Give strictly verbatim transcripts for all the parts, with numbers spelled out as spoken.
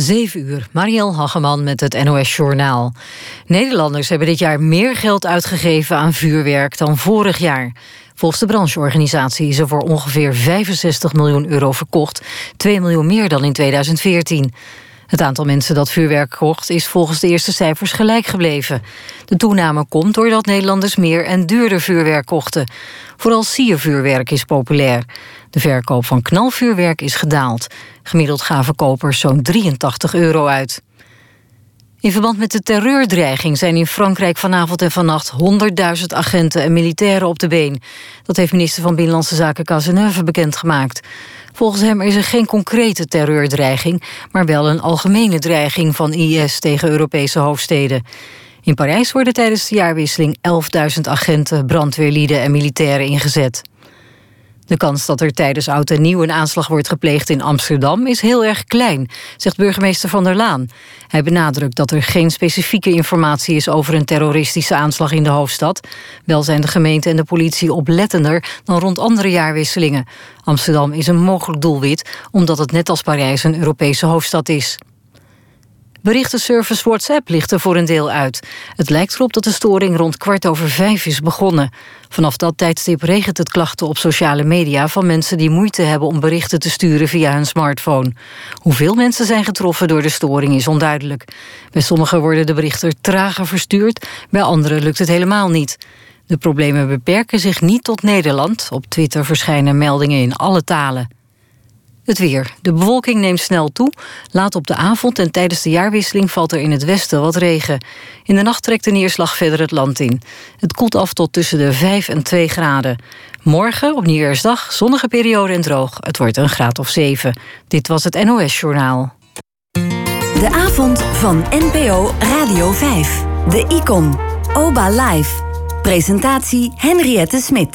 zeven uur, Marielle Hageman met het N O S-journaal. Nederlanders hebben dit jaar meer geld uitgegeven aan vuurwerk dan vorig jaar. Volgens de brancheorganisatie is er voor ongeveer vijfenzestig miljoen euro verkocht. twee miljoen meer dan in tweeduizend veertien. Het aantal mensen dat vuurwerk kocht is volgens de eerste cijfers gelijk gebleven. De toename komt doordat Nederlanders meer en duurder vuurwerk kochten. Vooral siervuurwerk is populair. De verkoop van knalvuurwerk is gedaald. Gemiddeld gaven kopers zo'n drieëntachtig euro uit. In verband met de terreurdreiging zijn in Frankrijk vanavond en vannacht honderdduizend agenten en militairen op de been. Dat heeft minister van Binnenlandse Zaken Cazeneuve bekendgemaakt. Volgens hem is er geen concrete terreurdreiging, maar wel een algemene dreiging van I S tegen Europese hoofdsteden. In Parijs worden tijdens de jaarwisseling elfduizend agenten, brandweerlieden en militairen ingezet. De kans dat er tijdens oud en nieuw een aanslag wordt gepleegd in Amsterdam is heel erg klein, zegt burgemeester Van der Laan. Hij benadrukt dat er geen specifieke informatie is over een terroristische aanslag in de hoofdstad. Wel zijn de gemeente en de politie oplettender dan rond andere jaarwisselingen. Amsterdam is een mogelijk doelwit, omdat het net als Parijs een Europese hoofdstad is. Berichtenservice WhatsApp ligt er voor een deel uit. Het lijkt erop dat de storing rond kwart over vijf is begonnen. Vanaf dat tijdstip regent het klachten op sociale media van mensen die moeite hebben om berichten te sturen via hun smartphone. Hoeveel mensen zijn getroffen door de storing is onduidelijk. Bij sommigen worden de berichten trager verstuurd, bij anderen lukt het helemaal niet. De problemen beperken zich niet tot Nederland. Op Twitter verschijnen meldingen in alle talen. Het weer. De bewolking neemt snel toe. Laat op de avond en tijdens de jaarwisseling valt er in het westen wat regen. In de nacht trekt de neerslag verder het land in. Het koelt af tot tussen de vijf en twee graden. Morgen, op Nieuwjaarsdag, zonnige periode en droog. Het wordt een graad of zeven. Dit was het N O S-journaal. De avond van N P O Radio vijf. De Icon. Oba Live. Presentatie Henriette Smit.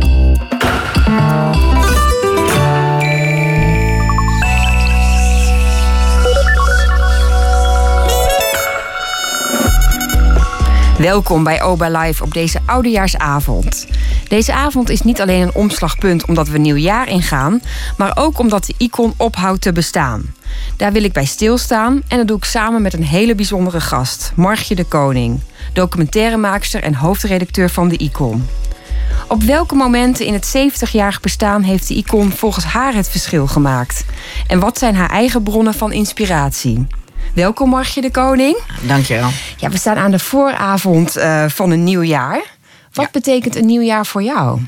Welkom bij Oba Live op deze oudejaarsavond. Deze avond is niet alleen een omslagpunt omdat we een nieuw jaar ingaan, maar ook omdat de Icon ophoudt te bestaan. Daar wil ik bij stilstaan en dat doe ik samen met een hele bijzondere gast, Margje de Koning, documentairemaakster en hoofdredacteur van de Icon. Op welke momenten in het zeventigjarig bestaan heeft de Icon volgens haar het verschil gemaakt? En wat zijn haar eigen bronnen van inspiratie? Welkom Margje de Koning. Dankjewel. Ja, we staan aan de vooravond uh, van een nieuw jaar. Wat ja. betekent een nieuw jaar voor jou?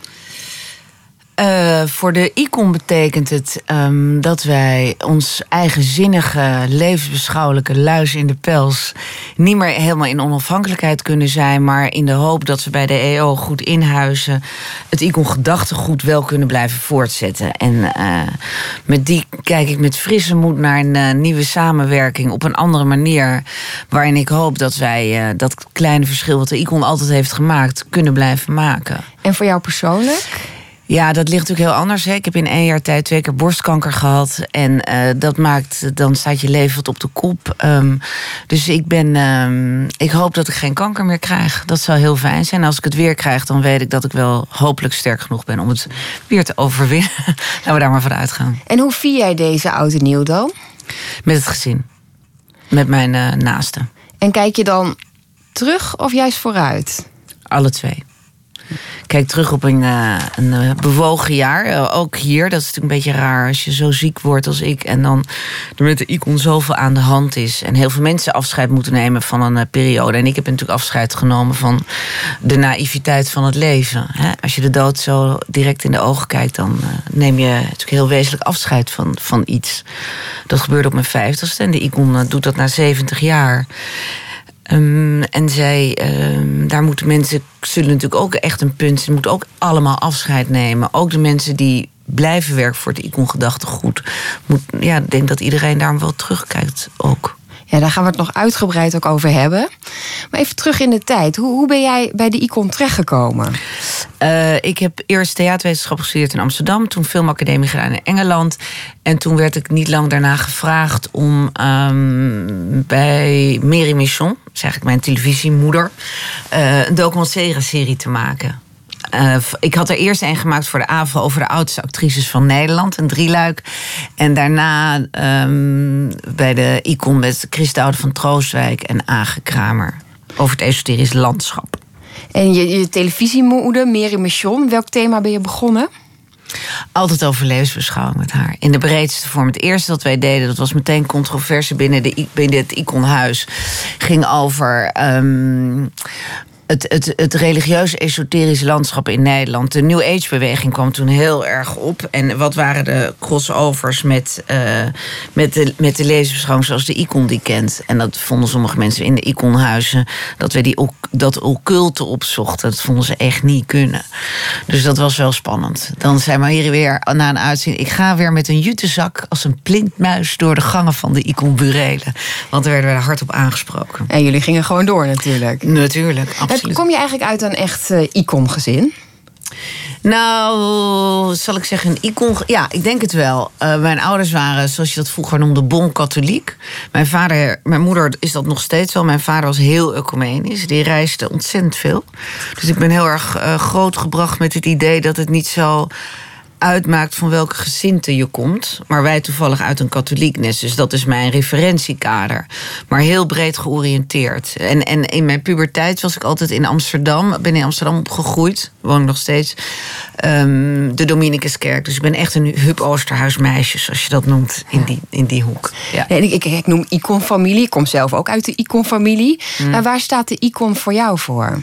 Uh, voor de Icon betekent het um, dat wij ons eigenzinnige, levensbeschouwelijke luis in de pels niet meer helemaal in onafhankelijkheid kunnen zijn, maar in de hoop dat we bij de E O goed inhuizen het Icon-gedachtegoed wel kunnen blijven voortzetten. En uh, met die kijk ik met frisse moed naar een uh, nieuwe samenwerking op een andere manier, waarin ik hoop dat wij uh, dat kleine verschil wat de Icon altijd heeft gemaakt kunnen blijven maken. En voor jou persoonlijk? Ja, dat ligt natuurlijk heel anders. Hè. Ik heb in één jaar tijd twee keer borstkanker gehad. En uh, dat maakt, dan staat je leven wat op de kop. Um, dus ik ben, um, ik hoop dat ik geen kanker meer krijg. Dat zou heel fijn zijn. En als ik het weer krijg, dan weet ik dat ik wel hopelijk sterk genoeg ben om het weer te overwinnen. Laten we daar maar vanuit gaan. En hoe vier jij deze oud en nieuw dan? Met het gezin. Met mijn uh, naasten. En kijk je dan terug of juist vooruit? Alle twee. Kijk terug op een, uh, een uh, bewogen jaar. Uh, ook hier, dat is natuurlijk een beetje raar als je zo ziek wordt als ik. En dan er met de Icon zoveel aan de hand is. En heel veel mensen afscheid moeten nemen van een uh, periode. En ik heb natuurlijk afscheid genomen van de naïviteit van het leven. Hè? Als je de dood zo direct in de ogen kijkt, dan uh, neem je natuurlijk heel wezenlijk afscheid van, van iets. Dat gebeurde op mijn vijftigste. En de Icon uh, doet dat na zeventig jaar. Um, en zij, um, daar moeten mensen, zullen natuurlijk ook echt een punt, ze moeten ook allemaal afscheid nemen. Ook de mensen die blijven werken voor het Icon-gedachtegoed. Moet, ja, ik denk dat iedereen daar wel terugkijkt ook. Ja, daar gaan we het nog uitgebreid ook over hebben. Maar even terug in de tijd. Hoe, hoe ben jij bij de Icon terechtgekomen? Uh, ik heb eerst theaterwetenschap gestudeerd in Amsterdam. Toen filmacademie gedaan in Engeland. En toen werd ik niet lang daarna gevraagd om um, bij Mary Michon, zeg ik mijn televisiemoeder, uh, een documentaire serie te maken. Uh, ik had er eerst een gemaakt voor de AVRO over de oudste actrices van Nederland. Een drieluik. En daarna um, bij de Icon met Christoude van Troostwijk en Age Kramer. Over het esoterisch landschap. En je, je televisiemoeder, Mary Michon, welk thema ben je begonnen? Altijd over levensbeschouwing met haar. In de breedste vorm. Het eerste dat wij deden, dat was meteen controverse binnen, de, binnen het Iconhuis. Ging over Um, Het, het, het religieus esoterisch landschap in Nederland. De New Age-beweging kwam toen heel erg op. En wat waren de crossovers met, uh, met, de, met de levensbeschouwing zoals de Icon die kent. En dat vonden sommige mensen in de Iconhuizen, dat we die, dat occulte opzochten. Dat vonden ze echt niet kunnen. Dus dat was wel spannend. Dan zei Marie weer na een uitzending, ik ga weer met een jutezak als een plintmuis door de gangen van de Icon-burelen. Want daar werden we hard op aangesproken. En jullie gingen gewoon door natuurlijk. Natuurlijk, absoluut. Kom je eigenlijk uit een echt uh, Icon-gezin? Nou, zal ik zeggen, een Icon... Ja, ik denk het wel. Uh, mijn ouders waren, zoals je dat vroeger noemde, bon katholiek. Mijn vader, mijn moeder is dat nog steeds wel. Mijn vader was heel ecumenisch. Die reisde ontzettend veel. Dus ik ben heel erg uh, grootgebracht met het idee dat het niet zo uitmaakt van welke gezinte je komt. Maar wij toevallig uit een katholiek nest. Dus dat is mijn referentiekader. Maar heel breed georiënteerd. En, en in mijn puberteit was ik altijd in Amsterdam. Ben in Amsterdam opgegroeid. Woon ik nog steeds. Um, de Dominicuskerk. Dus ik ben echt een Huub Oosterhuis-meisje, zoals je dat noemt, in die, in die hoek. Ja. Nee, ik, ik, ik noem Icon-familie. Ik kom zelf ook uit de Icon-familie. Mm. Maar waar staat de Icon voor jou voor?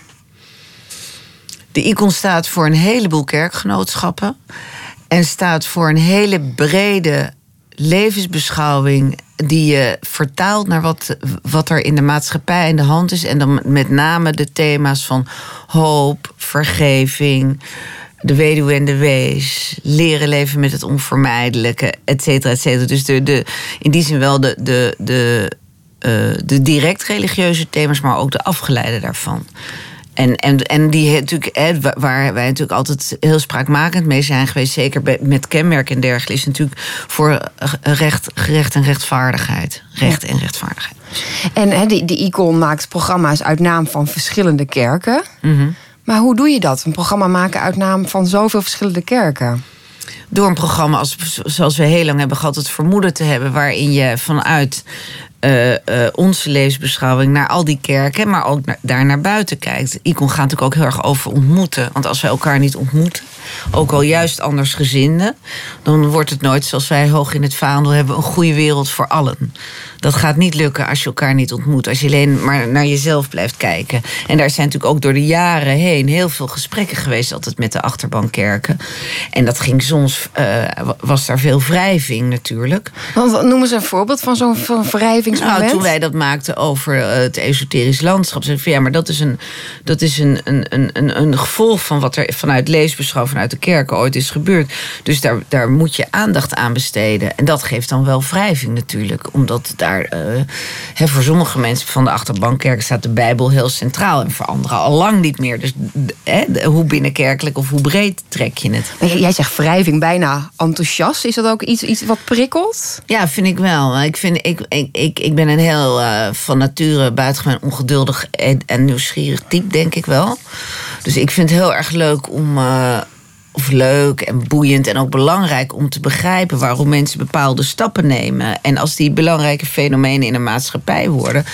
De Icon staat voor een heleboel kerkgenootschappen. En staat voor een hele brede levensbeschouwing die je vertaalt naar wat, wat er in de maatschappij in de hand is. En dan met name de thema's van hoop, vergeving, de weduwe en de wees, leren leven met het onvermijdelijke, et cetera, et cetera. Dus de, de, in die zin wel de, de, de, uh, de direct religieuze thema's, maar ook de afgeleide daarvan. En, en, en die natuurlijk, hè, waar wij natuurlijk altijd heel spraakmakend mee zijn geweest, zeker met kenmerken en dergelijke, is natuurlijk voor recht, gerecht en rechtvaardigheid. Recht en rechtvaardigheid. En hè, die, die Icon maakt programma's uit naam van verschillende kerken. Mm-hmm. Maar hoe doe je dat? Een programma maken uit naam van zoveel verschillende kerken? Door een programma als, zoals we heel lang hebben gehad, het vermoeden te hebben, waarin je vanuit Uh, uh, onze levensbeschouwing naar al die kerken, maar ook naar, daar naar buiten kijkt. Icon gaat natuurlijk ook heel erg over ontmoeten. Want als wij elkaar niet ontmoeten, ook al juist andersgezinden, dan wordt het nooit, zoals wij hoog in het vaandel hebben, een goede wereld voor allen. Dat gaat niet lukken als je elkaar niet ontmoet. Als je alleen maar naar jezelf blijft kijken. En daar zijn natuurlijk ook door de jaren heen heel veel gesprekken geweest, altijd met de achterbankerken. En dat ging soms, uh, was daar veel wrijving natuurlijk. Want noem eens een voorbeeld van zo'n wrijvingsmoment. Nou, toen wij dat maakten over uh, het esoterisch landschap, zei ik van ja, maar dat is een, dat is een, een, een, een gevolg van wat er vanuit levensbeschouwing, vanuit de kerken ooit is gebeurd. Dus daar, daar moet je aandacht aan besteden. En dat geeft dan wel wrijving natuurlijk, omdat daar Uh, he, voor sommige mensen van de achterbankerken staat de Bijbel heel centraal en voor anderen al lang niet meer. Dus he, hoe binnenkerkelijk of hoe breed trek je het? Maar jij zegt wrijving, bijna enthousiast. Is dat ook iets, iets wat prikkelt? Ja, vind ik wel. Ik, vind, ik, ik, ik, ik ben een heel uh, van nature buitengewoon ongeduldig en, en nieuwsgierig type, denk ik wel. Dus ik vind het heel erg leuk om Uh, Of leuk en boeiend en ook belangrijk om te begrijpen waarom mensen bepaalde stappen nemen. En als die belangrijke fenomenen in een maatschappij worden,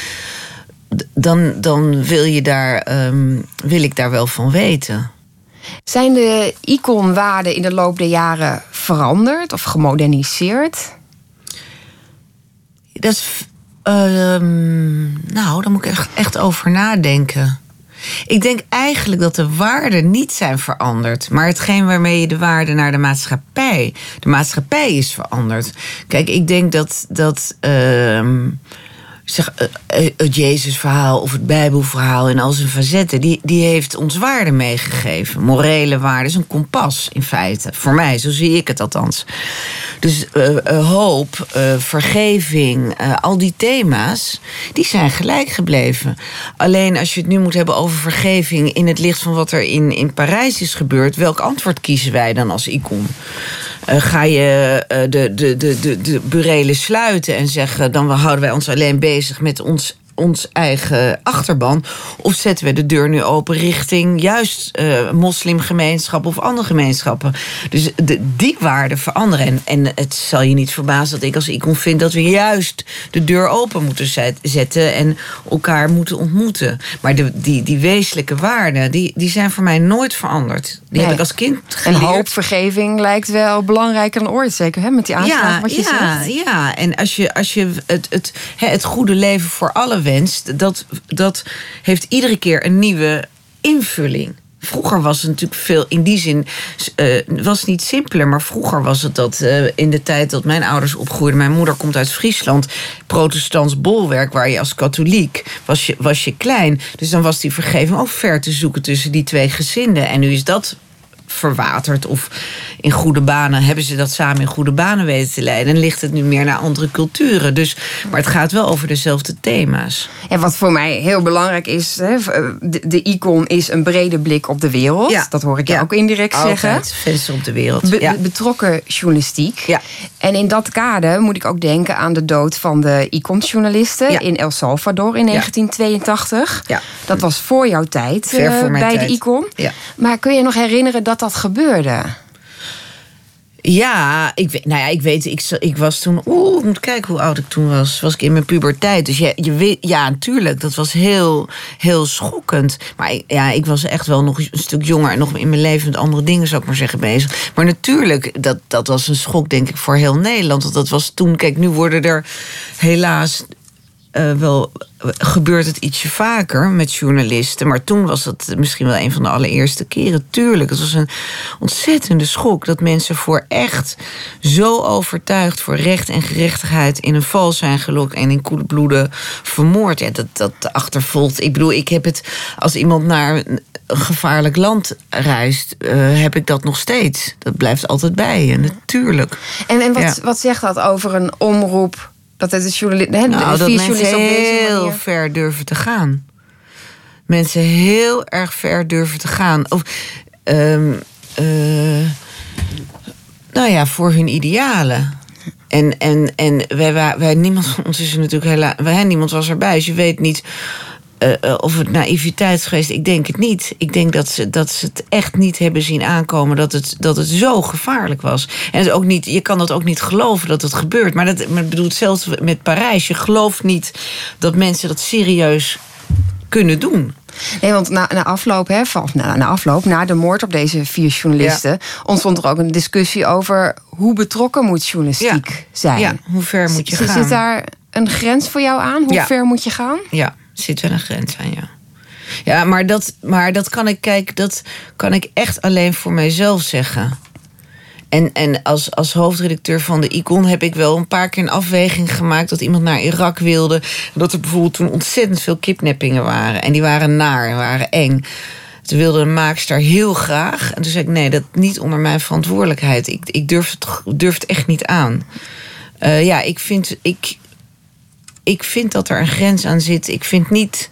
dan, dan wil, je daar, um, wil ik daar wel van weten. Zijn de Icon-waarden in de loop der jaren veranderd of gemoderniseerd? Dat is, uh, nou, daar moet ik echt, echt over nadenken. Ik denk eigenlijk dat de waarden niet zijn veranderd, maar hetgeen waarmee je de waarden naar de maatschappij, de maatschappij is veranderd. Kijk, ik denk dat, dat uh, zeg, uh, het Jezusverhaal of het Bijbelverhaal in al zijn facetten, die, die heeft ons waarden meegegeven. Morele waarden is een kompas in feite. Voor mij, zo zie ik het althans. Dus uh, uh, hoop, uh, vergeving, uh, al die thema's, die zijn gelijk gebleven. Alleen als je het nu moet hebben over vergeving in het licht van wat er in, in Parijs is gebeurd, welk antwoord kiezen wij dan als Icon? Uh, ga je uh, de, de, de, de, de burelen sluiten en zeggen, dan houden wij ons alleen bezig met ons ons eigen achterban? Of zetten we de deur nu open richting juist uh, moslimgemeenschappen of andere gemeenschappen? Dus de, die waarden veranderen. En, en het zal je niet verbazen dat ik als icon vind dat we juist de deur open moeten zetten en elkaar moeten ontmoeten. Maar de, die, die wezenlijke waarden, die, die zijn voor mij nooit veranderd. Die nee. heb ik als kind geleerd. En hoopvergeving lijkt wel belangrijker dan ooit, zeker, hè? Met die aanslagen ja, wat je ja, zegt. Ja, en als je, als je het, het, het goede leven voor allen wenst, dat, dat heeft iedere keer een nieuwe invulling. Vroeger was het natuurlijk veel, in die zin uh, was het niet simpeler, maar vroeger was het dat uh, in de tijd dat mijn ouders opgroeiden, mijn moeder komt uit Friesland, protestants bolwerk, waar je als katholiek was je, was je klein. Dus dan was die vergeving ook ver te zoeken tussen die twee gezinden. En nu is dat verwaterd of in goede banen, hebben ze dat samen in goede banen weten te leiden. En ligt het nu meer naar andere culturen. Dus, maar het gaat wel over dezelfde thema's. En wat voor mij heel belangrijk is, hè, de, de icon is een brede blik op de wereld. Ja. Dat hoor ik je ja. ook indirect Altijd zeggen. Venster op de wereld. Be- ja. Betrokken journalistiek. Ja. En in dat kader moet ik ook denken aan de dood van de iconjournalisten ja. in El Salvador in negentien tweeëntachtig. Ja. Dat was voor jouw tijd Ver voor uh, mijn bij tijd. de icon. Ja. Maar kun je nog herinneren dat dat gebeurde? Ja, ik weet, nou ja, ik weet, ik, ik was toen, oeh, ik moet kijken hoe oud ik toen was. Was ik in mijn puberteit. Dus ja, je weet, ja, natuurlijk, dat was heel, heel schokkend. Maar ik, ja, ik was echt wel nog een stuk jonger en nog in mijn leven met andere dingen, zou ik maar zeggen, bezig. Maar natuurlijk, dat, dat was een schok, denk ik, voor heel Nederland. Want dat was toen, kijk, nu worden er helaas Uh, wel gebeurt het ietsje vaker met journalisten. Maar toen was het misschien wel een van de allereerste keren. Tuurlijk, het was een ontzettende schok dat mensen voor echt zo overtuigd voor recht en gerechtigheid in een val zijn gelokt en in koele bloeden vermoord. Ja, dat, dat achtervolgt. Ik bedoel, ik heb het als iemand naar een gevaarlijk land reist, uh, heb ik dat nog steeds. Dat blijft altijd bij je, natuurlijk. En, en wat, ja. wat zegt dat over een omroep? Dat het de journalist, nou, de dat vier mensen op deze heel manier ver durven te gaan. Mensen heel erg ver durven te gaan. Of, um, uh, nou ja, voor hun idealen. En, en, en wij, wij, niemand van ons is er natuurlijk helaas. Wij, niemand was erbij, dus je weet niet Uh, uh, of het naïviteit is geweest. Ik denk het niet. Ik denk dat ze, dat ze het echt niet hebben zien aankomen dat het, dat het zo gevaarlijk was. En het is ook niet, je kan dat ook niet geloven dat het gebeurt. Maar dat, maar ik bedoel hetzelfde met Parijs. Je gelooft niet dat mensen dat serieus kunnen doen. Nee, want na, na afloop, hè, of na, na afloop, na de moord op deze vier journalisten, ja. ontstond er ook een discussie over hoe betrokken moet journalistiek ja. zijn. Ja, hoe ver moet je Z- gaan? Zit daar een grens voor jou aan? Hoe ja. ver moet je gaan? Ja. Zit wel een grens aan, ja. Ja, maar dat, maar dat kan ik, kijk, dat kan ik echt alleen voor mijzelf zeggen. En, en als, als hoofdredacteur van de Icon heb ik wel een paar keer een afweging gemaakt dat iemand naar Irak wilde. Dat er bijvoorbeeld toen ontzettend veel kidnappingen waren. En die waren naar en waren eng. Toen wilde een maakster heel graag. En toen zei ik, nee, dat niet onder mijn verantwoordelijkheid. Ik, ik durf, het, durf het echt niet aan. Uh, ja, ik vind... Ik, Ik vind dat er een grens aan zit. Ik vind niet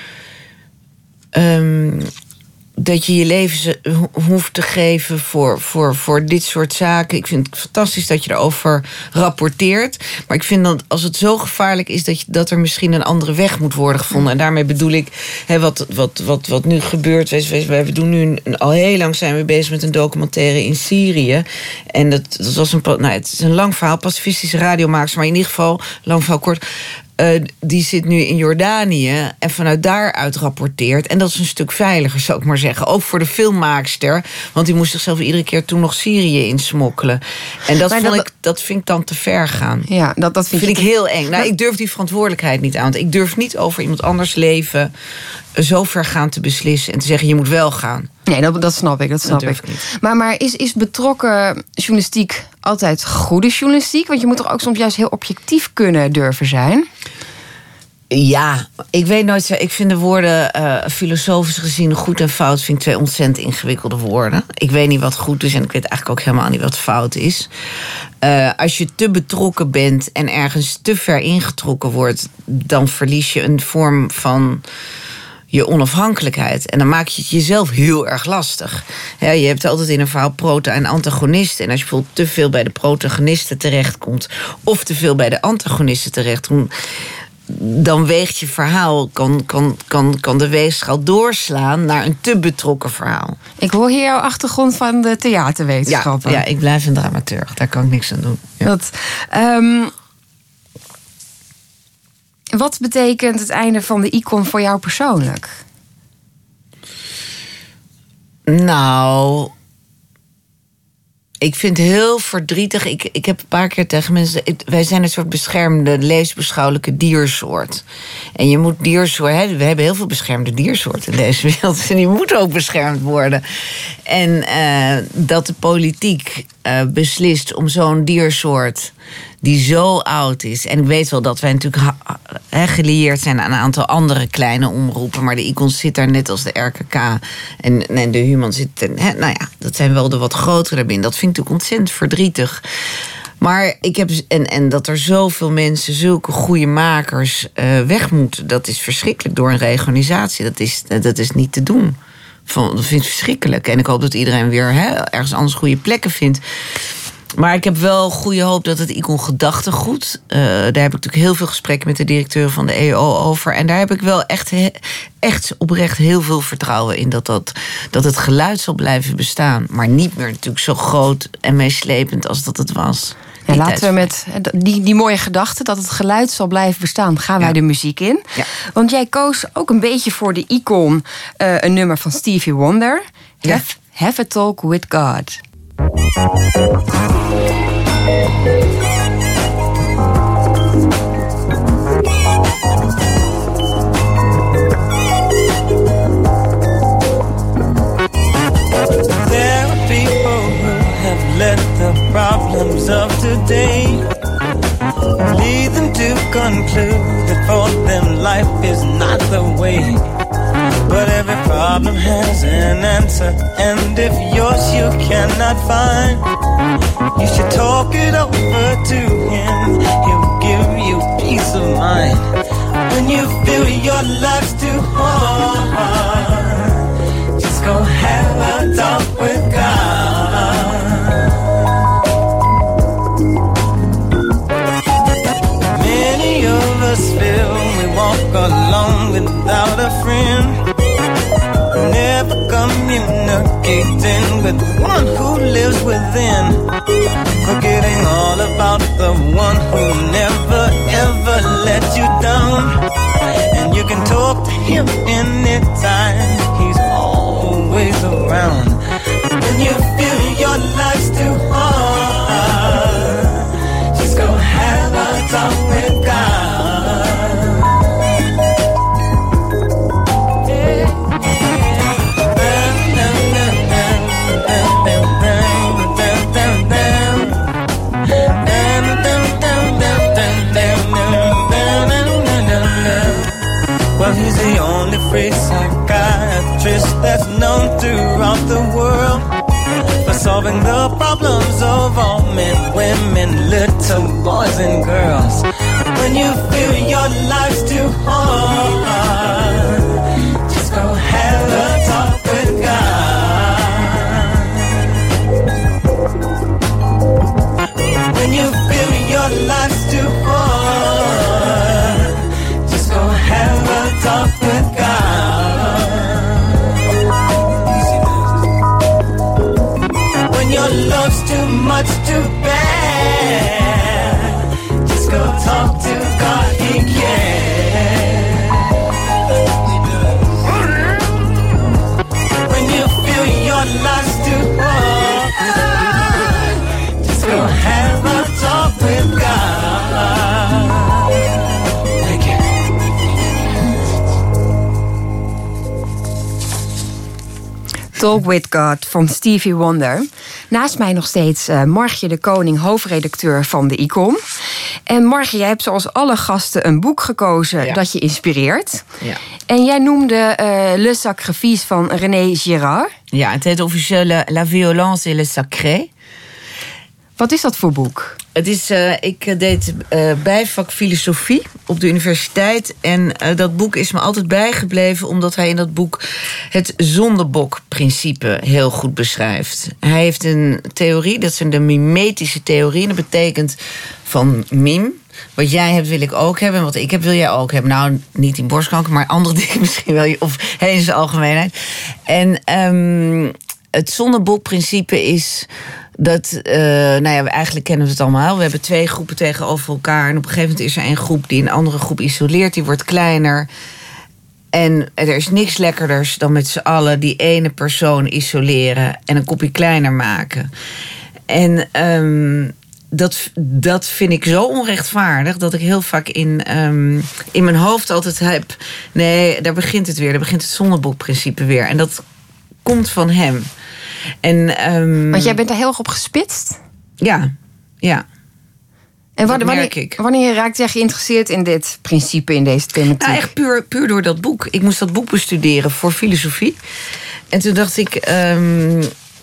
um, dat je je leven hoeft te geven voor, voor, voor dit soort zaken. Ik vind het fantastisch dat je erover rapporteert. Maar ik vind dat als het zo gevaarlijk is dat, je, dat er misschien een andere weg moet worden gevonden. En daarmee bedoel ik, he, wat, wat, wat, wat nu gebeurt. We doen nu een, al heel lang zijn we bezig met een documentaire in Syrië. En dat, dat was een, nou, het is een lang verhaal, pacifistische radiomakers, maar in ieder geval, lang verhaal kort. Uh, die zit nu in Jordanië en vanuit daaruit rapporteert. En dat is een stuk veiliger, zou ik maar zeggen. Ook voor de filmmaakster. Want die moest zichzelf iedere keer toen nog Syrië insmokkelen. En dat, vond dat, ik, dat vind ik dan te ver gaan. Ja, dat, dat vind, vind ik te... heel eng. Nou, ik durf die verantwoordelijkheid niet aan. Want ik durf niet over iemand anders leven zo ver gaan te beslissen en te zeggen, je moet wel gaan. Nee, dat, dat snap ik. Dat snap dat ik. ik niet. Maar, maar is, is betrokken journalistiek altijd goede journalistiek? Want je moet toch ook soms juist heel objectief kunnen durven zijn? Ja, ik weet nooit. Ik vind de woorden uh, filosofisch gezien goed en fout vind ik twee ontzettend ingewikkelde woorden. Ik weet niet wat goed is en ik weet eigenlijk ook helemaal niet wat fout is. Uh, als je te betrokken bent en ergens te ver ingetrokken wordt, dan verlies je een vorm van je onafhankelijkheid. En dan maak je het jezelf heel erg lastig. Ja, je hebt altijd in een verhaal prota- en antagonisten. En als je bijvoorbeeld te veel bij de protagonisten terechtkomt of te veel bij de antagonisten terechtkomt, dan weegt je verhaal, kan, kan, kan, kan de weegschaal doorslaan naar een te betrokken verhaal. Ik hoor hier jouw achtergrond van de theaterwetenschappen. Ja, ja, ik blijf een dramaturg, daar kan ik niks aan doen. Ja. Dat, um, wat betekent het einde van de Icon voor jou persoonlijk? Nou, ik vind het heel verdrietig. Ik, ik heb een paar keer tegen mensen... Wij zijn een soort beschermde, leesbeschouwelijke diersoort. En je moet diersoort... Hè, we hebben heel veel beschermde diersoorten in deze wereld. En die moeten ook beschermd worden. En uh, dat de politiek uh, beslist om zo'n diersoort... die zo oud is. En ik weet wel dat wij natuurlijk ha- he, gelieerd zijn aan een aantal andere kleine omroepen. Maar de Icon zit daar net als de R K K. En, en de Human zit... He, nou ja, dat zijn wel de wat grotere daarbinnen. Dat vind ik natuurlijk ontzettend verdrietig. Maar ik heb... En, en dat er zoveel mensen, zulke goede makers uh, weg moeten... dat is verschrikkelijk door een reorganisatie. Dat is, dat is niet te doen. Van, dat vind ik verschrikkelijk. En ik hoop dat iedereen weer he, ergens anders goede plekken vindt. Maar ik heb wel goede hoop dat het Icon gedachtegoed... Uh, daar heb ik natuurlijk heel veel gesprekken met de directeur van de E O over. En daar heb ik wel echt, echt oprecht heel veel vertrouwen in... Dat, dat, dat het geluid zal blijven bestaan. Maar niet meer natuurlijk zo groot en meeslepend als dat het was. Ja, laten we met die, die mooie gedachte dat het geluid zal blijven bestaan... gaan wij ja. de muziek in. Ja. Want jij koos ook een beetje voor de Icon... Uh, een nummer van Stevie Wonder. Ja. Have, have a Talk with God. There are people who have let the problems of today lead them to conclude that for them life is not the way. But every problem has an answer, and if yours you cannot find, you should talk it over to him. He'll give you peace of mind. When you feel your life's too hard, just go have a talk with God. Many of us feel we walk alone without a friend, never communicating with one who lives within, forgetting all about the one who never ever let you down. And you can talk to him anytime, he's always around. When you feel your life's too hard, just go have a talk with God. Well, he's the only free psychiatrist that's known throughout the world for solving the problems of all men, women, little boys and girls. When you feel your life's too hard, just go have a talk with God. When you feel your life's too hard, just go have a talk with God. When your love's too much to bear, just go talk to God, he cares. When you feel your life's too hard, just go have a talk with God. Thank you. Talk with God van Stevie Wonder. Naast mij nog steeds uh, Margje de Koning, hoofdredacteur van de Icon. En Margje, jij hebt zoals alle gasten een boek gekozen Ja. dat je inspireert. Ja. En jij noemde uh, Le Sacrifice van René Girard. Ja, het heet officieel La, La Violence et le Sacré. Wat is dat voor boek? Het is, uh, ik deed uh, bijvak filosofie op de universiteit. En uh, dat boek is me altijd bijgebleven, omdat hij in dat boek het zondebok-principe heel goed beschrijft. Hij heeft een theorie, dat is de mimetische theorie. En dat betekent van mime, wat jij hebt wil ik ook hebben. En wat ik heb wil jij ook hebben. Nou, niet in borstkanker, maar andere dingen misschien wel. Of hey, in zijn algemeenheid. En um, het zondebokprincipe is dat, uh, nou ja, eigenlijk kennen we het allemaal. We hebben twee groepen tegenover elkaar. En op een gegeven moment is er een groep die een andere groep isoleert. Die wordt kleiner. En er is niks lekkerders dan met z'n allen die ene persoon isoleren en een kopje kleiner maken. En um, dat, dat vind ik zo onrechtvaardig dat ik heel vaak in, um, in mijn hoofd altijd heb, nee, daar begint het weer, daar begint het zondebokprincipe weer. En dat komt van hem. En, um, Want jij bent daar heel erg op gespitst? Ja, ja. En wanneer, merk wanneer, ik. wanneer raakte jij geïnteresseerd in dit principe, in deze thematiek? Nou, echt puur, puur door dat boek. Ik moest dat boek bestuderen voor filosofie. En toen dacht ik, Um,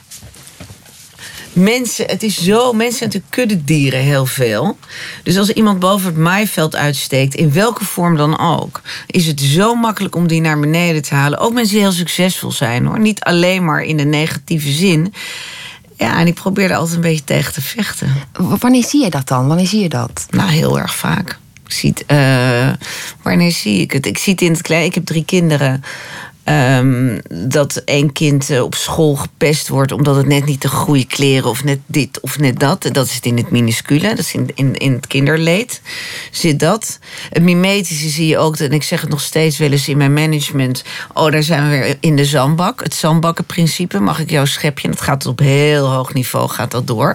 mensen, het is zo, mensen zijn natuurlijk kuddedieren heel veel. Dus als iemand boven het maaiveld uitsteekt, in welke vorm dan ook, is het zo makkelijk om die naar beneden te halen. Ook mensen die heel succesvol zijn, hoor. Niet alleen maar in de negatieve zin. Ja, en ik probeer er altijd een beetje tegen te vechten. W- wanneer zie je dat dan? Wanneer zie je dat? Nou, heel erg vaak. Ik zie het, uh, wanneer zie ik het? Ik zie het in het klein. Ik heb drie kinderen. Um, dat één kind uh, op school gepest wordt omdat het net niet de goede kleren of net dit of net dat. Dat zit in het minuscule, dat is in, in, in het kinderleed. Zit dat. Het mimetische zie je ook, en ik zeg het nog steeds wel eens in mijn management. Oh, daar zijn we weer in de zandbak. Het zandbakkenprincipe, mag ik jouw schepje? En dat gaat op heel hoog niveau, gaat dat door.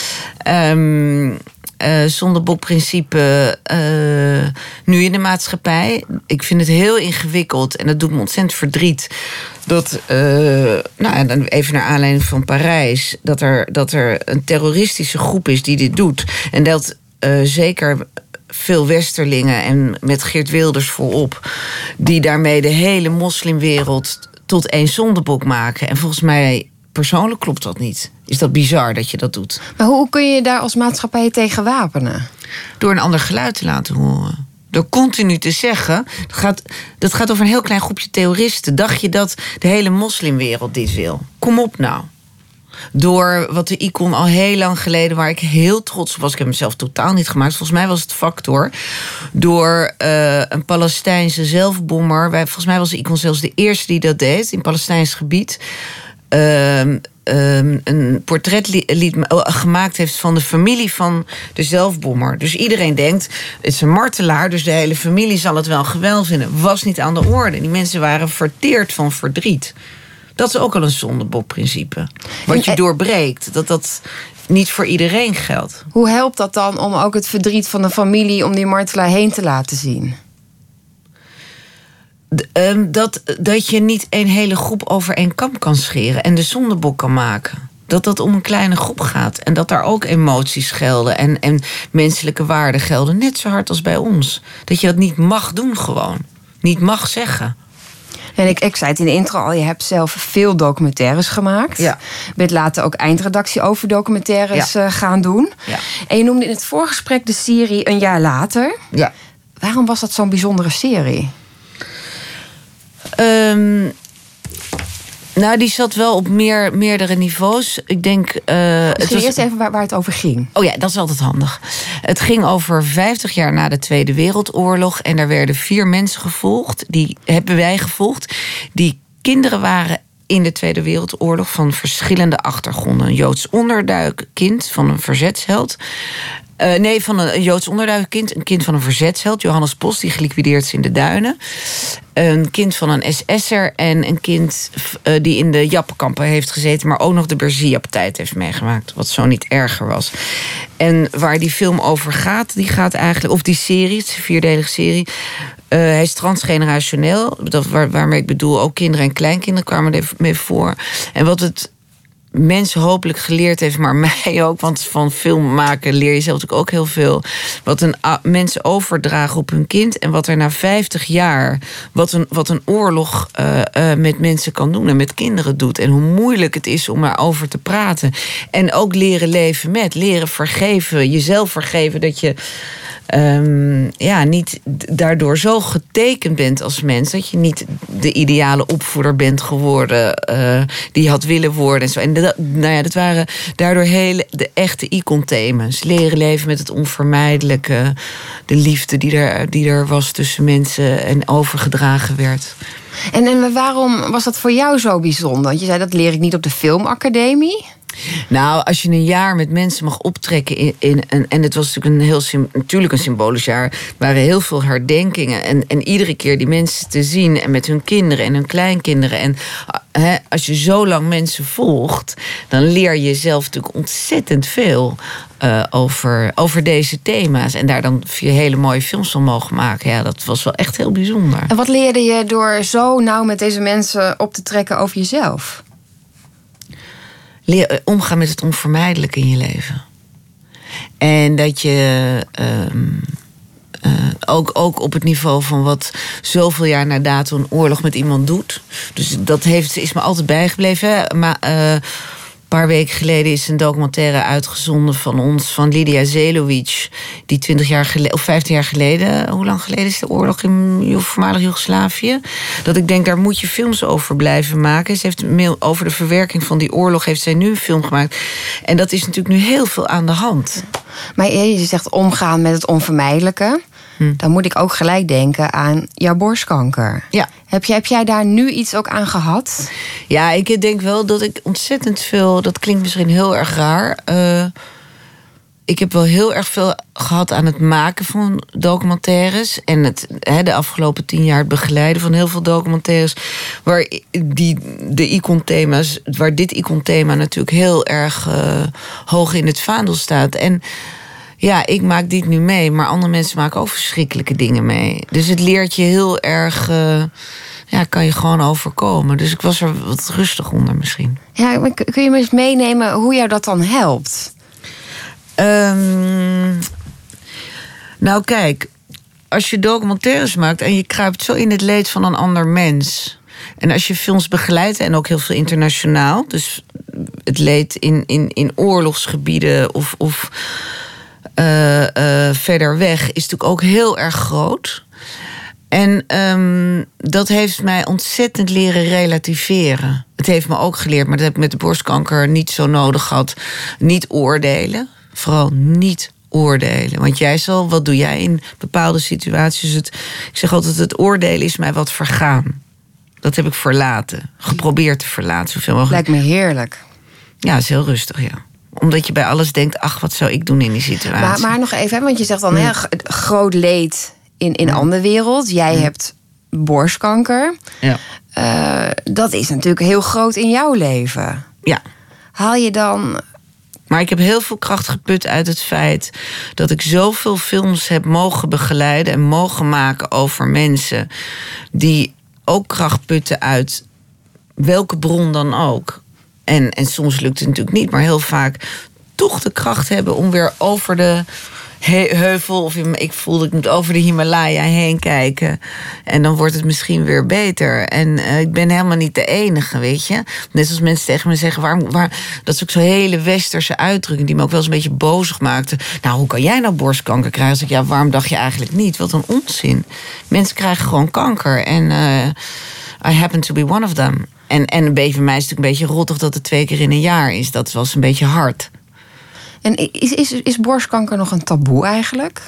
Um, Uh, zondebokprincipe uh, nu in de maatschappij. Ik vind het heel ingewikkeld en dat doet me ontzettend verdriet. Dat, uh, nou ja, dan even naar aanleiding van Parijs, dat er, dat er een terroristische groep is die dit doet. En dat uh, zeker veel westerlingen en met Geert Wilders voorop, die daarmee de hele moslimwereld tot één zondebok maken. En volgens mij persoonlijk klopt dat niet. Is dat bizar dat je dat doet? Maar hoe kun je daar als maatschappij tegen wapenen? Door een ander geluid te laten horen. Door continu te zeggen, dat gaat, dat gaat over een heel klein groepje terroristen. Dacht je dat de hele moslimwereld dit wil? Kom op nou. Door wat de Icon al heel lang geleden, waar ik heel trots op was. Ik heb hem zelf totaal niet gemaakt. Volgens mij was het Factor. Door uh, een Palestijnse zelfbommer. Wij, volgens mij was de Icon zelfs de eerste die dat deed in Palestijns gebied. Uh, um, een portret li- liet, uh, gemaakt heeft van de familie van de zelfbommer. Dus iedereen denkt, het is een martelaar, dus de hele familie zal het wel geweld vinden. Was niet aan de orde. Die mensen waren verteerd van verdriet. Dat is ook al een zondebokprincipe. Wat je doorbreekt, dat dat niet voor iedereen geldt. Hoe helpt dat dan om ook het verdriet van de familie, om die martelaar heen te laten zien? D- um, dat, dat je niet een hele groep over één kam kan scheren en de zondebok kan maken. Dat dat om een kleine groep gaat. En dat daar ook emoties gelden en, en menselijke waarden gelden. Net zo hard als bij ons. Dat je dat niet mag doen gewoon. Niet mag zeggen. En ik, ik zei het in de intro al, je hebt zelf veel documentaires gemaakt. Ja. Je bent later ook eindredactie over documentaires Ja. uh, gaan doen. Ja. En je noemde in het voorgesprek de serie Een jaar later. Ja. Waarom was dat zo'n bijzondere serie? Um, nou, die zat wel op meer, meerdere niveaus. Ik denk. Uh, het was... Eerst even waar, waar het over ging. Oh ja, dat is altijd handig. Het ging over vijftig jaar na de Tweede Wereldoorlog. En daar werden vier mensen gevolgd. Die hebben wij gevolgd. Die kinderen waren in de Tweede Wereldoorlog van verschillende achtergronden. Een Joods onderduikkind van een verzetsheld. Uh, nee, van een Joods onderduikkind. Een kind van een verzetsheld, Johannes Post, die geliquideerd is in de duinen. Een kind van een S S'er en een kind uh, die in de Jappenkampen heeft gezeten, maar ook nog de Berzia-tijd heeft meegemaakt. Wat zo niet erger was. En waar die film over gaat, die gaat eigenlijk, of die serie, het is een vierdelige serie. Uh, hij is transgenerationeel, dat, waar, waarmee ik bedoel ook kinderen en kleinkinderen kwamen er mee voor. En wat het mensen hopelijk geleerd heeft, maar mij ook, want van film maken leer je zelf natuurlijk ook heel veel. Wat een a- mensen overdragen op hun kind en wat er na vijftig jaar, wat een, wat een oorlog uh, uh, met mensen kan doen en met kinderen doet. En hoe moeilijk het is om daarover te praten. En ook leren leven met, leren vergeven, jezelf vergeven dat je Um, ja, niet daardoor zo getekend bent als mens dat je niet de ideale opvoeder bent geworden uh, die je had willen worden en zo. En dat, nou ja, dat waren daardoor hele de echte iconthema's. Leren leven met het onvermijdelijke, de liefde die er, die er was tussen mensen en overgedragen werd. En, en waarom was dat voor jou zo bijzonder? Want je zei dat leer ik niet op de filmacademie. Nou, als je een jaar met mensen mag optrekken in, in, in en het was natuurlijk een heel natuurlijk een symbolisch jaar. Er waren heel veel herdenkingen en, en iedere keer die mensen te zien en met hun kinderen en hun kleinkinderen en he, als je zo lang mensen volgt, dan leer je zelf natuurlijk ontzettend veel uh, over, over deze thema's en daar dan vier hele mooie films van mogen maken. Ja, dat was wel echt heel bijzonder. En wat leerde je door zo nauw met deze mensen op te trekken over jezelf? Leer omgaan met het onvermijdelijke in je leven. En dat je um, uh, ook, ook op het niveau van wat zoveel jaar na dato een oorlog met iemand doet. Dus dat heeft, is me altijd bijgebleven. Hè? Maar uh, een paar weken geleden is een documentaire uitgezonden van ons, van Lidia Zelovic, die twintig jaar geleden, of vijftien jaar geleden, hoe lang geleden is de oorlog in voormalig Joegoslavië? Dat ik denk, daar moet je films over blijven maken. Ze heeft een mail over de verwerking van die oorlog, heeft zij nu een film gemaakt. En dat is natuurlijk nu heel veel aan de hand. Maar je zegt omgaan met het onvermijdelijke. Hm. Dan moet ik ook gelijk denken aan jouw borstkanker. Ja. Heb, je, heb jij daar nu iets ook aan gehad? Ja, ik denk wel dat ik ontzettend veel, dat klinkt misschien heel erg raar. Uh, ik heb wel heel erg veel gehad aan het maken van documentaires. En het, he, de afgelopen tien jaar het begeleiden van heel veel documentaires. Waar, die, de iconthema's, waar dit iconthema natuurlijk heel erg uh, hoog in het vaandel staat. En ja, ik maak dit nu mee, maar andere mensen maken ook verschrikkelijke dingen mee. Dus het leert je heel erg, uh, ja, kan je gewoon overkomen. Dus ik was er wat rustig onder misschien. Ja, kun je me eens meenemen hoe jou dat dan helpt? Um, nou kijk, als je documentaires maakt en je kruipt zo in het leed van een ander mens. En als je films begeleidt, en ook heel veel internationaal, dus het leed in, in, in oorlogsgebieden of, of uh, uh, verder weg, is natuurlijk ook heel erg groot. En um, dat heeft mij ontzettend leren relativeren. Het heeft me ook geleerd, maar dat heb ik met de borstkanker niet zo nodig gehad. Niet oordelen. Vooral niet oordelen. Want jij zal, wat doe jij in bepaalde situaties? Het, ik zeg altijd, het oordelen is mij wat vergaan. Dat heb ik verlaten. Geprobeerd te verlaten. Zoveel mogelijk. Lijkt me heerlijk. Ja, het is heel rustig, ja. Omdat je bij alles denkt, ach, wat zou ik doen in die situatie? Maar, maar nog even, want je zegt dan, ja. hè, groot leed in een ja. andere wereld. Jij ja. hebt borstkanker. Ja. Uh, dat is natuurlijk heel groot in jouw leven. Ja. Haal je dan... Maar ik heb heel veel kracht geput uit het feit dat ik zoveel films heb mogen begeleiden en mogen maken over mensen die ook kracht putten uit welke bron dan ook. En, en soms lukt het natuurlijk niet, maar heel vaak toch de kracht hebben om weer over de he- heuvel, of ik voelde ik moet over de Himalaya heen kijken. En dan wordt het misschien weer beter. En uh, ik ben helemaal niet de enige, weet je. Net als mensen tegen me zeggen, waar, waar, dat is ook zo'n hele westerse uitdrukking die me ook wel eens een beetje bozig maakte. Nou, hoe kan jij nou borstkanker krijgen? Dus ik, ja, waarom dacht je eigenlijk niet? Wat een onzin. Mensen krijgen gewoon kanker. En uh, I happen to be one of them. En, en bij mij is het natuurlijk een beetje rottig dat het twee keer in een jaar is. Dat was een beetje hard. En is, is, is borstkanker nog een taboe eigenlijk?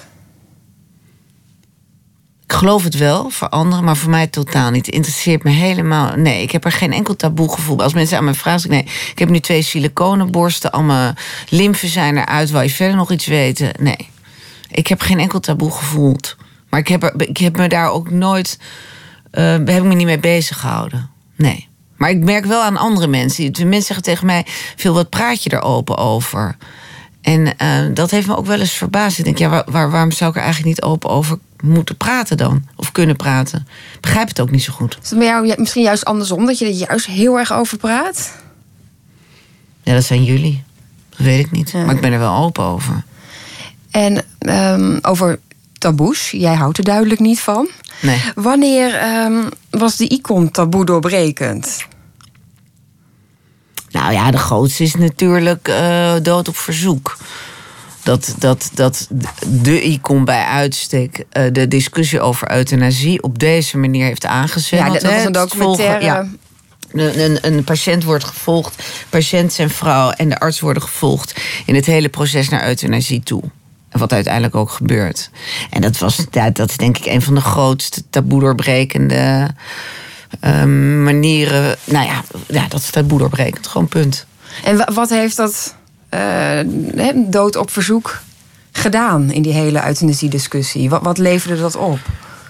Ik geloof het wel, voor anderen, maar voor mij totaal niet. Het interesseert me helemaal... Nee, ik heb er geen enkel taboegevoel bij. Als mensen aan mij vragen, nee, ik heb nu twee siliconenborsten, al mijn lymfen zijn eruit, wil je verder nog iets weten? Nee, ik heb geen enkel taboe gevoeld. Maar ik heb, er, ik heb me daar ook nooit... Uh, heb ik me niet mee bezig gehouden. Nee. Maar ik merk wel aan andere mensen. Mensen zeggen tegen mij, veel wat praat je er open over? En uh, dat heeft me ook wel eens verbaasd. Ik denk, ja, waar, waar, waarom zou ik er eigenlijk niet open over moeten praten dan? Of kunnen praten? Ik begrijp het ook niet zo goed. Is het bij jou misschien juist andersom, dat je er juist heel erg over praat? Ja, dat zijn jullie. Dat weet ik niet. Ja. Maar ik ben er wel open over. En um, over taboes, jij houdt er duidelijk niet van. Nee. Wanneer um, was de icon taboe doorbrekend? Nou ja, de grootste is natuurlijk uh, dood op verzoek. Dat, dat, dat de icon bij uitstek uh, de discussie over euthanasie op deze manier heeft aangezet. Ja, dat was een documentaire. Ja. Een, een, een patiënt wordt gevolgd, patiënt zijn vrouw en de arts worden gevolgd in het hele proces naar euthanasie toe. En wat uiteindelijk ook gebeurt. En dat was, ja, dat is denk ik een van de grootste taboe doorbrekende uh, manieren. Nou ja, ja, dat is taboe doorbrekend, gewoon punt. En wat heeft dat uh, dood op verzoek gedaan in die hele euthanasie-discussie? Wat, wat leverde dat op?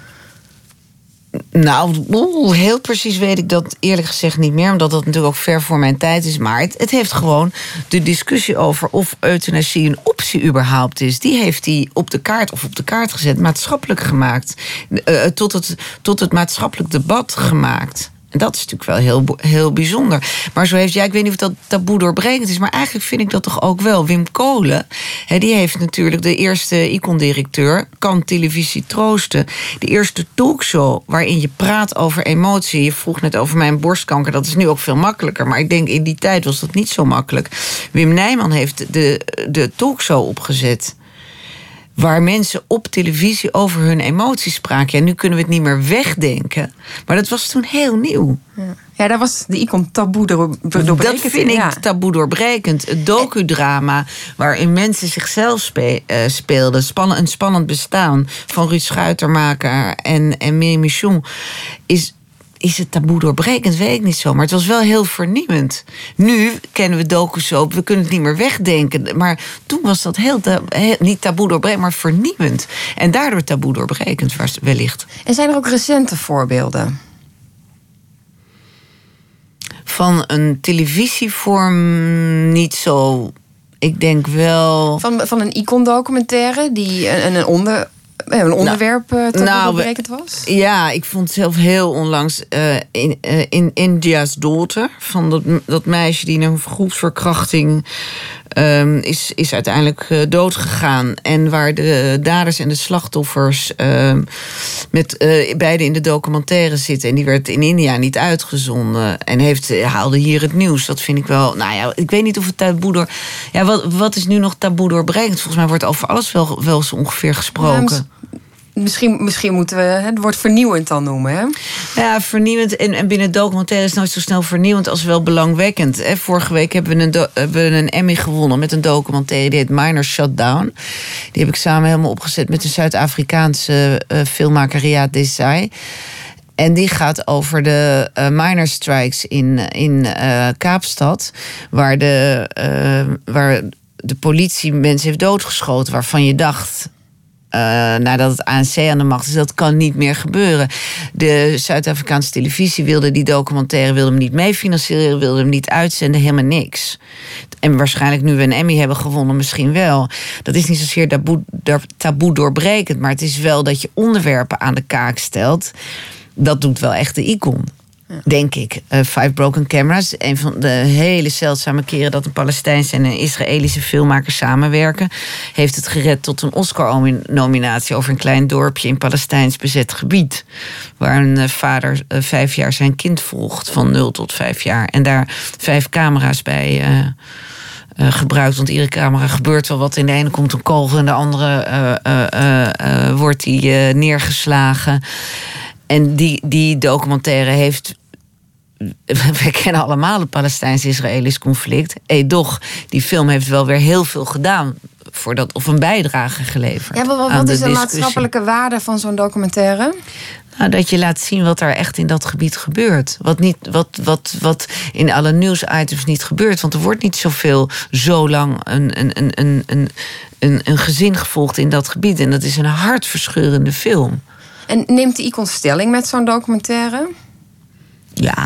Nou, heel precies weet ik dat eerlijk gezegd niet meer, omdat dat natuurlijk ook ver voor mijn tijd is. Maar het, het heeft gewoon de discussie over of euthanasie een optie überhaupt is, die heeft hij op de kaart of op de kaart gezet, maatschappelijk gemaakt. Uh, tot, het, tot het maatschappelijk debat gemaakt. En dat is natuurlijk wel heel, heel bijzonder. Maar zo heeft, ja, ik weet niet of dat taboe doorbrekend is, maar eigenlijk vind ik dat toch ook wel. Wim Kolen, hè, die heeft natuurlijk de eerste icon-directeur, Kan Televisie Troosten. De eerste talkshow waarin je praat over emotie. Je vroeg net over mijn borstkanker, dat is nu ook veel makkelijker. Maar ik denk in die tijd was dat niet zo makkelijk. Wim Nijman heeft de, de talkshow opgezet, waar mensen op televisie over hun emoties spraken. Ja, nu kunnen we het niet meer wegdenken. Maar dat was toen heel nieuw. Ja, ja daar was de icon taboe doorbrekend. Dat vind ik ja. taboe doorbrekend. Het docudrama waarin mensen zichzelf spe- uh, speelden. Spann- een spannend bestaan van Ruud Schuitermaker en, en Miri Michon is... Is het taboe doorbrekend? Weet ik niet zo. Maar het was wel heel vernieuwend. Nu kennen we docusoap, we kunnen het niet meer wegdenken. Maar toen was dat heel, ta- heel niet taboe doorbrekend, maar vernieuwend. En daardoor taboe doorbrekend wellicht. En zijn er ook recente voorbeelden? Van een televisievorm niet zo. Ik denk wel. Van, van een icon-documentaire die een, een onder... Een onderwerp nou, taboe nou, doorbrekend was? Ja, ik vond zelf heel onlangs uh, in, uh, in India's Daughter, van dat, dat meisje die in een groepsverkrachting um, is, is uiteindelijk uh, doodgegaan. En waar de daders en de slachtoffers uh, met uh, beide in de documentaire zitten. En die werd in India niet uitgezonden. En heeft, haalde hier het nieuws. Dat vind ik wel. Nou ja, ik weet niet of het taboe door. Ja, wat, wat is nu nog taboe doorbrekend? Volgens mij wordt over alles wel, wel zo ongeveer gesproken. Ja, Misschien, misschien moeten we het woord vernieuwend dan noemen, hè? Ja, vernieuwend. En, en binnen documentaire is nooit zo snel vernieuwend als wel belangwekkend. Hè. Vorige week hebben we, een do- hebben we een Emmy gewonnen met een documentaire die heet Minor Shutdown. Die heb ik samen helemaal opgezet met een Zuid-Afrikaanse uh, filmmaker, Riyad Desai. En die gaat over de uh, miner strikes in, in uh, Kaapstad, waar de, uh, waar de politie mensen heeft doodgeschoten, waarvan je dacht, Uh, nadat het A N C aan de macht is, dat kan niet meer gebeuren. De Zuid-Afrikaanse televisie wilde die documentaire, wilde hem niet meefinancieren, wilde hem niet uitzenden, helemaal niks. En waarschijnlijk nu we een Emmy hebben gewonnen, misschien wel. Dat is niet zozeer taboe, taboe doorbrekend, maar het is wel dat je onderwerpen aan de kaak stelt. Dat doet wel echt de icon. Ja. Denk ik. Uh, Five Broken Cameras. Een van de hele zeldzame keren dat een Palestijnse en een Israëlische filmmaker samenwerken. Heeft het gered tot een Oscar-nominatie over een klein dorpje in Palestijns bezet gebied. Waar een uh, vader uh, vijf jaar zijn kind volgt. Van nul tot vijf jaar. En daar vijf camera's bij Uh, Uh, gebruikt, want iedere camera gebeurt wel wat. In de ene komt een kogel, in de andere uh, uh, uh, uh, wordt die uh, neergeslagen. En die, die documentaire heeft, we kennen allemaal het Palestijns-Israëlisch conflict. Edoch, die film heeft wel weer heel veel gedaan voor dat, of een bijdrage geleverd. Ja, wat, wat aan is de de maatschappelijke waarde van zo'n documentaire? Nou, dat je laat zien wat er echt in dat gebied gebeurt. Wat, niet, wat, wat, wat in alle nieuwsitems niet gebeurt. Want er wordt niet zoveel zo lang een, een, een, een, een, een, een gezin gevolgd in dat gebied. En dat is een hartverscheurende film. En neemt de icon stelling met zo'n documentaire? Ja,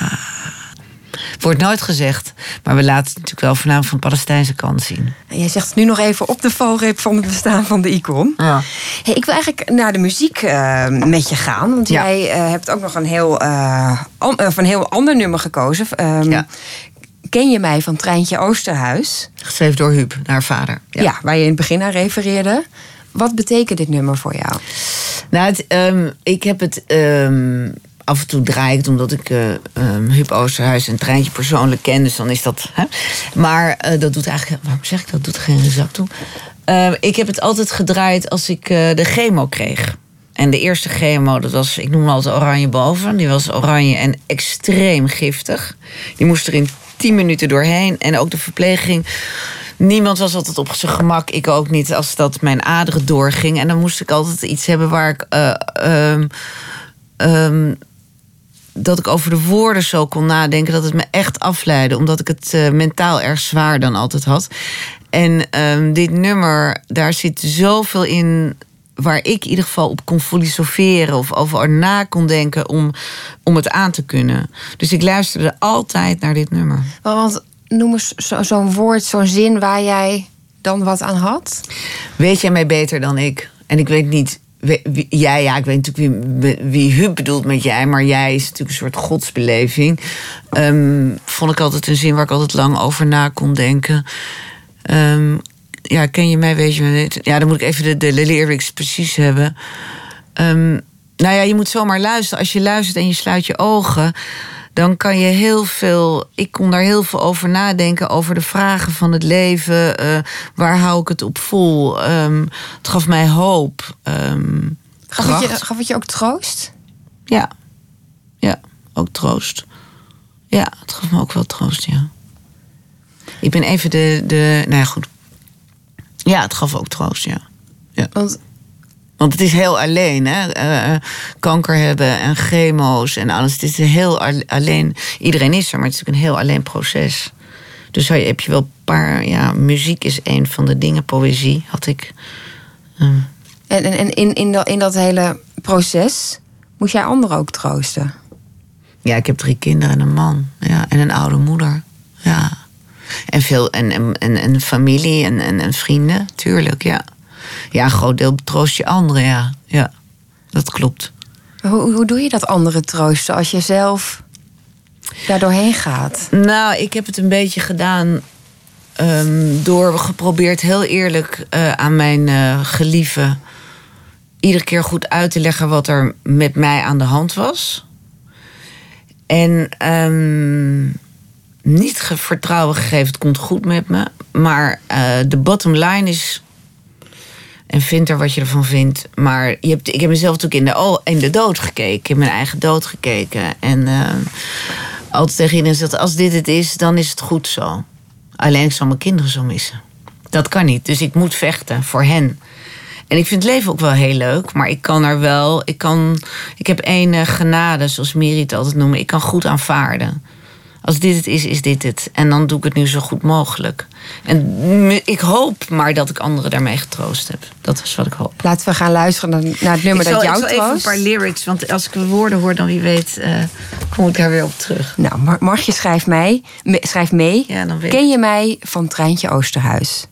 wordt nooit gezegd. Maar we laten het natuurlijk wel voornamelijk van de Palestijnse kant zien. En jij zegt nu nog even op de valreep van het bestaan van de icon. Ja. Hey, ik wil eigenlijk naar de muziek uh, met je gaan. Want ja. jij uh, hebt ook nog een heel, uh, an, uh, een heel ander nummer gekozen. Um, ja. Ken je mij van Treintje Oosterhuis? Geschreven door Huub, haar vader. Ja. ja, waar je in het begin aan refereerde. Wat betekent dit nummer voor jou? Nou, het, um, ik heb het Um, af en toe draai ik het omdat ik uh, um, Huub Oosterhuis en Treintje persoonlijk ken. Dus dan is dat. Hè? Maar uh, dat doet eigenlijk. Waarom zeg ik dat? Doet geen zak toe. Uh, ik heb het altijd gedraaid als ik uh, de chemo kreeg. En de eerste chemo, dat was, ik noem het altijd oranje boven. Die was oranje en extreem giftig. Die moest er in tien minuten doorheen. En ook de verpleging. Niemand was altijd op zijn gemak. Ik ook niet, als dat mijn aderen doorging. En dan moest ik altijd iets hebben waar ik... Uh, um, um, dat ik over de woorden zo kon nadenken. Dat het me echt afleidde. Omdat ik het uh, mentaal erg zwaar dan altijd had. En um, dit nummer, daar zit zoveel in... waar ik in ieder geval op kon filosoferen... of over na kon denken om, om het aan te kunnen. Dus ik luisterde altijd naar dit nummer. Want noem eens zo, zo'n woord, zo'n zin waar jij dan wat aan had. Weet jij mij beter dan ik? En ik weet niet... Wie, wie, ja, ja, ik weet natuurlijk wie, wie Huub bedoelt met jij... maar jij is natuurlijk een soort godsbeleving. Um, vond ik altijd een zin waar ik altijd lang over na kon denken... Um, ja, ken je mij, weet je me niet. Ja, dan moet ik even de, de lyrics precies hebben. Um, nou ja, je moet zomaar luisteren. Als je luistert en je sluit je ogen... dan kan je heel veel... Ik kon daar heel veel over nadenken... over de vragen van het leven. Uh, waar hou ik het op vol? Um, het gaf mij hoop. Um, gaf, het je, gaf het je ook troost? Ja. Ja, ook troost. Ja, het gaf me ook wel troost, ja. Ik ben even de... de nou ja, goed... Ja, het gaf ook troost, ja. ja. Want, Want het is heel alleen, hè. Uh, kanker hebben en chemo's en alles. Het is heel alleen. Iedereen is er, maar het is natuurlijk een heel alleen proces. Dus heb je wel een paar... Ja, muziek is een van de dingen. Poëzie had ik. Uh. En, en, en in, in, dat, in dat hele proces moest jij anderen ook troosten? Ja, ik heb drie kinderen en een man. Ja, en een oude moeder. Ja. En veel en, en, en familie en, en, en vrienden, tuurlijk, ja. Ja, een groot deel troost je anderen, ja. Ja, dat klopt. Hoe, hoe doe je dat anderen troosten als je zelf daar doorheen gaat? Nou, ik heb het een beetje gedaan... Um, door geprobeerd heel eerlijk uh, aan mijn uh, geliefde... iedere keer goed uit te leggen wat er met mij aan de hand was. En... Um, niet vertrouwen gegeven, het komt goed met me. Maar uh, de bottom line is... en vind er wat je ervan vindt. Maar je hebt, ik heb mezelf natuurlijk in de, oh, in de dood gekeken. Ik heb mijn eigen dood gekeken. En uh, altijd tegen iedereen gezegd... als dit het is, dan is het goed zo. Alleen ik zal mijn kinderen zo missen. Dat kan niet, dus ik moet vechten voor hen. En ik vind het leven ook wel heel leuk. Maar ik kan er wel... Ik, kan, ik heb één uh, genade, zoals Miri het altijd noemt. Ik kan goed aanvaarden. Als dit het is, is dit het. En dan doe ik het nu zo goed mogelijk. En ik hoop maar dat ik anderen daarmee getroost heb. Dat is wat ik hoop. Laten we gaan luisteren naar het nummer ik zal, dat jou troost. Ik zal troost. even een paar lyrics, want als ik de woorden hoor, dan wie weet uh, kom ik daar weer op terug. Nou, Margje, schrijf mee. Schrijf mee. Ja, dan weet Ken je mij van Treintje Oosterhuis?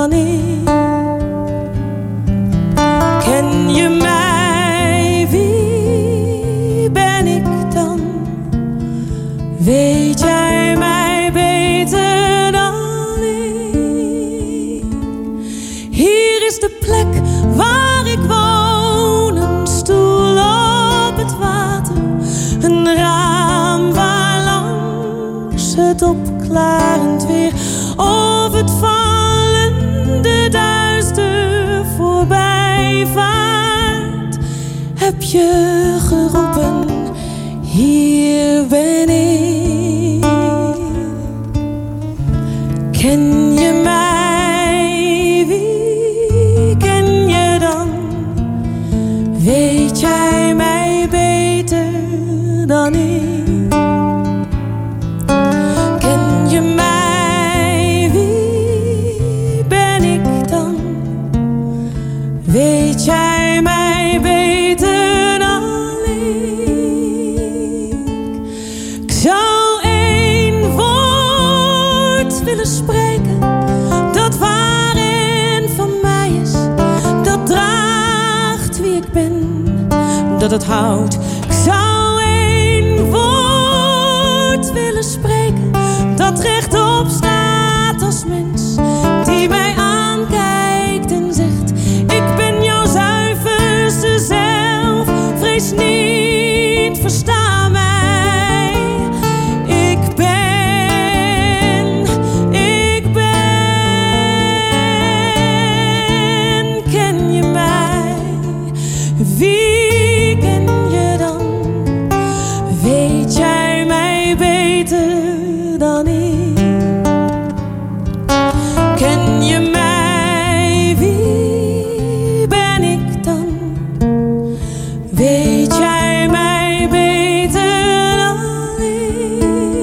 Ken je mij, wie Weet jij mij beter dan ik? Hier is de plek waar ik woon, een stoel op het water, een raam waar langs het opklarend weer of het vallende duister voorbij vaart. Heb je geroepen, hier ben ik. Ken je mij, wie ken je dan? Weet jij mij beter dan ik? Ken je mij, wie ben ik dan? Weet jij mij beter dan ik? Ik zou één woord willen spreken, dat waar en van mij is, dat draagt wie ik ben, dat het houdt. Ik zou één woord willen spreken, dat rechtop staat als mens, die mij aankijkt en zegt: ik ben jouw zuiverste zelf, vrees niet, versta mij. Ik ben, ik ben. Ken je mij? Wie ken je dan? Weet jij mij beter dan ik? Ken je mij? Wie ben ik dan? Weet jij mij beter dan ik?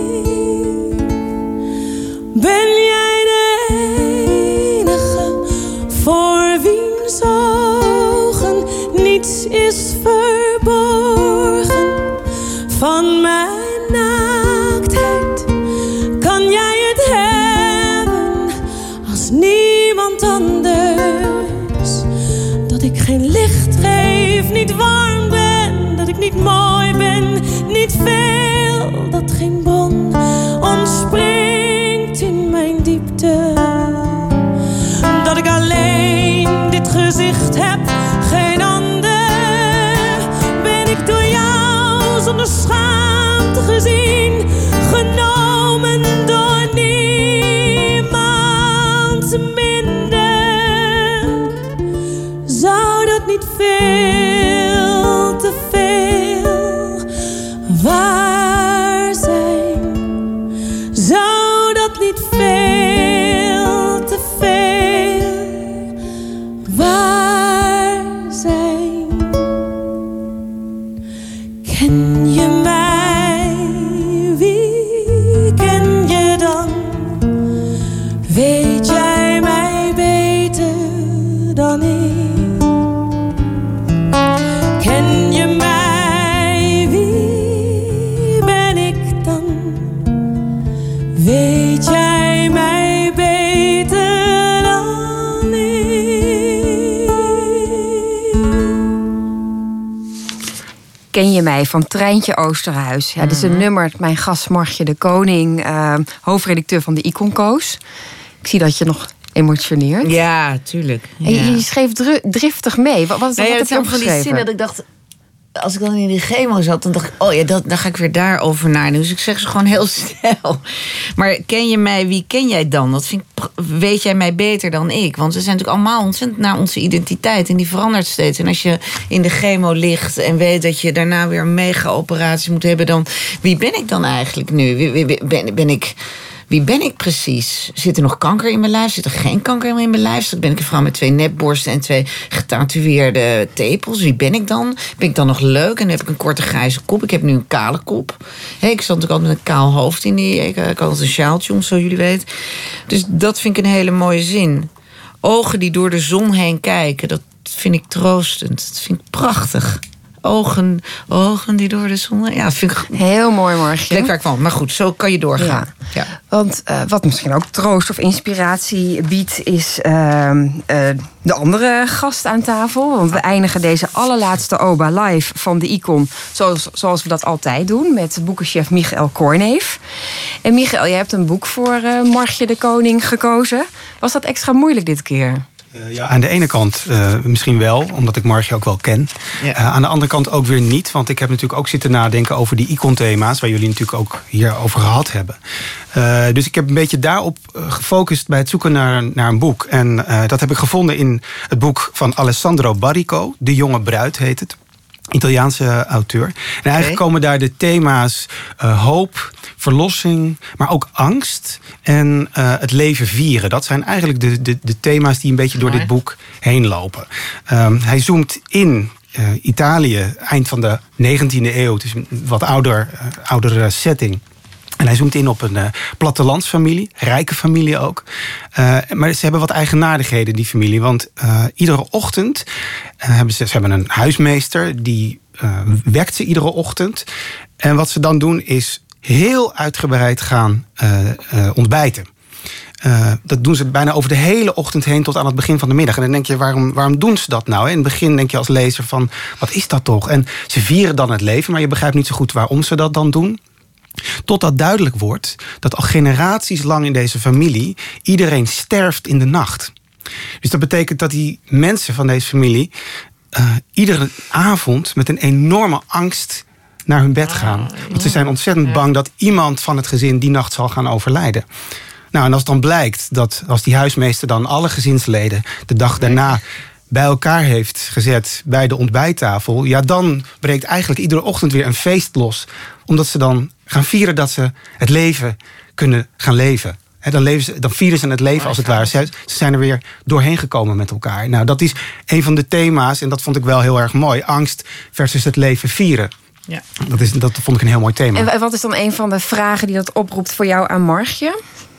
Ben jij de enige voor wiens ogen niets is verborgen van mijn naaktheid? Kan jij het hebben als niemand anders? Dat ik geen licht geef, niet warm ben, dat ik niet mooi ben, niet veel, dat geen bron ontspringt in mijn diepte. Dat ik alleen dit gezicht heb, geen ander. Ben ik door jou zonder schaamte gezien, genomen door niemand minder? Zou dat niet veel te veel waar zijn? Zou dat niet veel te veel waar zijn? Ken je mij? Wie ken je dan? Weet jij mij beter dan ik? Ken je mij? Wie ben ik dan? Weet jij mij beter dan ik? Ken je mij van Treintje Oosterhuis? Ja, dit is een nummer, mijn gast Margje de Koning, uh, hoofdredacteur van de Icon Koos. Ik zie dat je nog emotioneert. Ja, tuurlijk. Ja. En je, je schreef dru- driftig mee. Wat, wat, Nou ja, wat het heb je kwam van die opgeschreven? zin dat ik dacht, als ik dan in die chemo zat, dan dacht ik, oh ja, dat, dan ga ik weer daarover nadenken. Dus ik zeg ze gewoon heel snel. Maar ken je mij, wie ken jij dan? Dat vind ik, weet jij mij beter dan ik? Want we zijn natuurlijk allemaal ontzettend naar onze identiteit en die verandert steeds. En als je in de chemo ligt en weet dat je daarna weer een mega-operatie moet hebben, dan wie ben ik dan eigenlijk nu? Wie, wie, ben, ben ik... Wie ben ik precies? Zit er nog kanker in mijn lijf? Zit er geen kanker in mijn lijf? Ben ik een vrouw met twee nepborsten en twee getatoeëerde tepels? Wie ben ik dan? Ben ik dan nog leuk? En heb ik een korte grijze kop? Ik heb nu een kale kop. Hey, ik zat natuurlijk altijd met een kaal hoofd in die... Ik had altijd een sjaaltje om, zo jullie weten. Dus dat vind ik een hele mooie zin. Ogen die door de zon heen kijken, dat vind ik troostend. Dat vind ik prachtig. ogen, ogen die door de zon... Ja, vind ik... Heel mooi, Margje. Plek waar ik van. Maar goed, zo kan je doorgaan. Ja. Ja. Want uh, wat misschien ook troost of inspiratie biedt... is uh, uh, de andere gast aan tafel. Want we eindigen deze allerlaatste Oba Live van de Icon... zoals, zoals we dat altijd doen, met boekenchef Michael Korneef. En Michael, je hebt een boek voor uh, Margje de Koning gekozen. Was dat extra moeilijk dit keer? Uh, ja, aan de ene kant uh, misschien wel, omdat ik Margje ook wel ken. Ja. Uh, aan de andere kant ook weer niet. Want ik heb natuurlijk ook zitten nadenken over die Icon-thema's... waar jullie natuurlijk ook hier over gehad hebben. Uh, dus ik heb een beetje daarop gefocust bij het zoeken naar, naar een boek. En uh, dat heb ik gevonden in het boek van Alessandro Barrico. De jonge bruid heet het. Italiaanse auteur. En eigenlijk okay. komen daar de thema's uh, hoop, verlossing, maar ook angst en uh, het leven vieren. Dat zijn eigenlijk de, de, de thema's die een beetje door dit boek heen lopen. Um, hij zoomt in uh, Italië, eind van de negentiende eeuw. Het is een wat ouder, uh, oudere setting. En hij zoomt in op een uh, plattelandsfamilie, rijke familie ook. Uh, maar ze hebben wat eigenaardigheden, die familie. Want uh, iedere ochtend uh, hebben ze, ze hebben een huismeester... die uh, wekt ze iedere ochtend. En wat ze dan doen is heel uitgebreid gaan uh, uh, ontbijten. Uh, dat doen ze bijna over de hele ochtend heen tot aan het begin van de middag. En dan denk je, waarom, waarom doen ze dat nou? In het begin denk je als lezer van, wat is dat toch? En ze vieren dan het leven, maar je begrijpt niet zo goed waarom ze dat dan doen. Totdat duidelijk wordt dat al generaties lang in deze familie... iedereen sterft in de nacht. Dus dat betekent dat die mensen van deze familie... Uh, iedere avond met een enorme angst naar hun bed gaan. Want ze zijn ontzettend bang dat iemand van het gezin... die nacht zal gaan overlijden. Nou, en als dan blijkt dat als die huismeester dan alle gezinsleden... de dag daarna bij elkaar heeft gezet bij de ontbijttafel... ja, dan breekt eigenlijk iedere ochtend weer een feest los. Omdat ze dan gaan vieren dat ze het leven kunnen gaan leven. He, dan, leven ze, dan vieren ze het leven als het ware. Ze, ze zijn er weer doorheen gekomen met elkaar. Nou, dat is een van de thema's, en dat vond ik wel heel erg mooi. Angst versus het leven vieren. Ja. Dat, is, dat vond ik een heel mooi thema. En wat is dan een van de vragen die dat oproept voor jou aan Margje?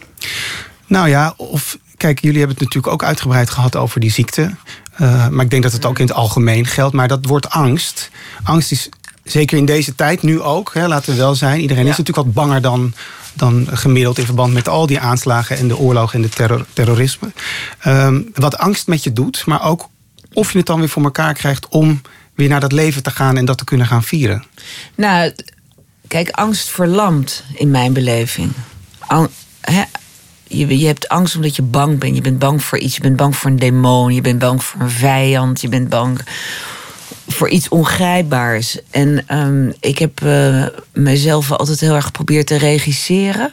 Nou ja, of... Kijk, jullie hebben het natuurlijk ook uitgebreid gehad over die ziekte. Uh, maar ik denk dat het ook in het algemeen geldt. Maar dat woord angst. Angst is zeker in deze tijd nu ook, hè, laten we wel zijn. Iedereen ja. is natuurlijk wat banger dan, dan gemiddeld... in verband met al die aanslagen en de oorlog en de terror, terrorisme. Um, wat angst met je doet, maar ook of je het dan weer voor elkaar krijgt... om weer naar dat leven te gaan en dat te kunnen gaan vieren. Nou, kijk, angst verlamt in mijn beleving. Ang, hè, Je, je hebt angst omdat je bang bent. Je bent bang voor iets. Je bent bang voor een demon. Je bent bang voor een vijand. Je bent bang voor iets ongrijpbaars. En um, ik heb uh, mezelf altijd heel erg geprobeerd te regisseren...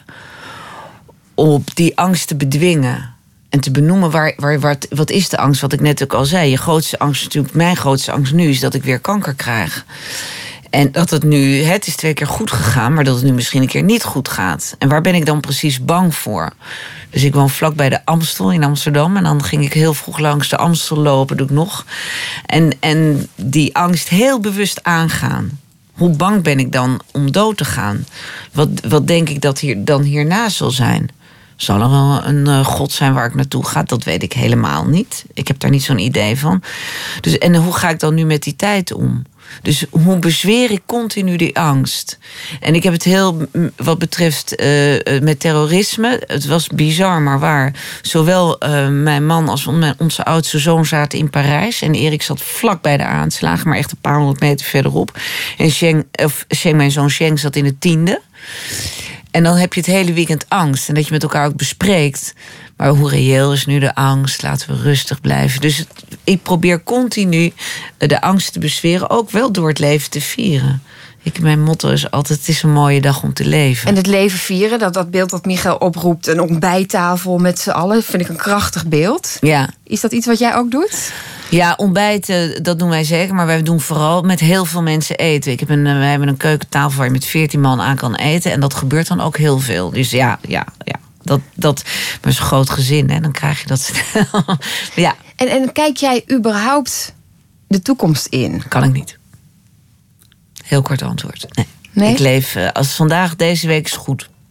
op die angst te bedwingen. En te benoemen, waar, waar, waar, wat is de angst? Wat ik net ook al zei. Je grootste angst, natuurlijk, mijn grootste angst nu... is dat ik weer kanker krijg. En dat het nu, het is twee keer goed gegaan... maar dat het nu misschien een keer niet goed gaat. En waar ben ik dan precies bang voor? Dus ik woon vlak bij de Amstel in Amsterdam... en dan ging ik heel vroeg langs de Amstel lopen, doe ik nog. En, en die angst heel bewust aangaan. Hoe bang ben ik dan om dood te gaan? Wat, wat denk ik dat hier dan hierna zal zijn? Zal er wel een uh, god zijn waar ik naartoe ga? Dat weet ik helemaal niet. Ik heb daar niet zo'n idee van. Dus, en hoe ga ik dan nu met die tijd om? Dus hoe bezweer ik continu die angst? En ik heb het heel, wat betreft uh, met terrorisme... het was bizar, maar waar. Zowel uh, mijn man als mijn, onze oudste zoon zaten in Parijs... en Erik zat vlak bij de aanslagen, maar echt een paar honderd meter verderop. En Sheng, of Sheng, mijn zoon Sheng zat in het tiende... En dan heb je het hele weekend angst. En dat je met elkaar ook bespreekt. Maar hoe reëel is nu de angst? Laten we rustig blijven. Dus het, ik probeer continu de angst te bezweren. Ook wel door het leven te vieren. Ik, mijn motto is altijd, het is een mooie dag om te leven. En het leven vieren, dat, dat beeld dat Michael oproept... een ontbijttafel met z'n allen, vind ik een krachtig beeld. Ja. Is dat iets wat jij ook doet? Ja, ontbijten, dat doen wij zeker. Maar wij doen vooral met heel veel mensen eten. Ik heb een, wij hebben een keukentafel waar je met veertien man aan kan eten. En dat gebeurt dan ook heel veel. Dus ja, ja, ja. Dat, dat, maar is een groot gezin, hè? Dan krijg je dat snel. Ja. En, en kijk jij überhaupt de toekomst in? Kan ik niet. Heel kort antwoord. Nee. Nee? Ik leef, als vandaag, deze week is goed.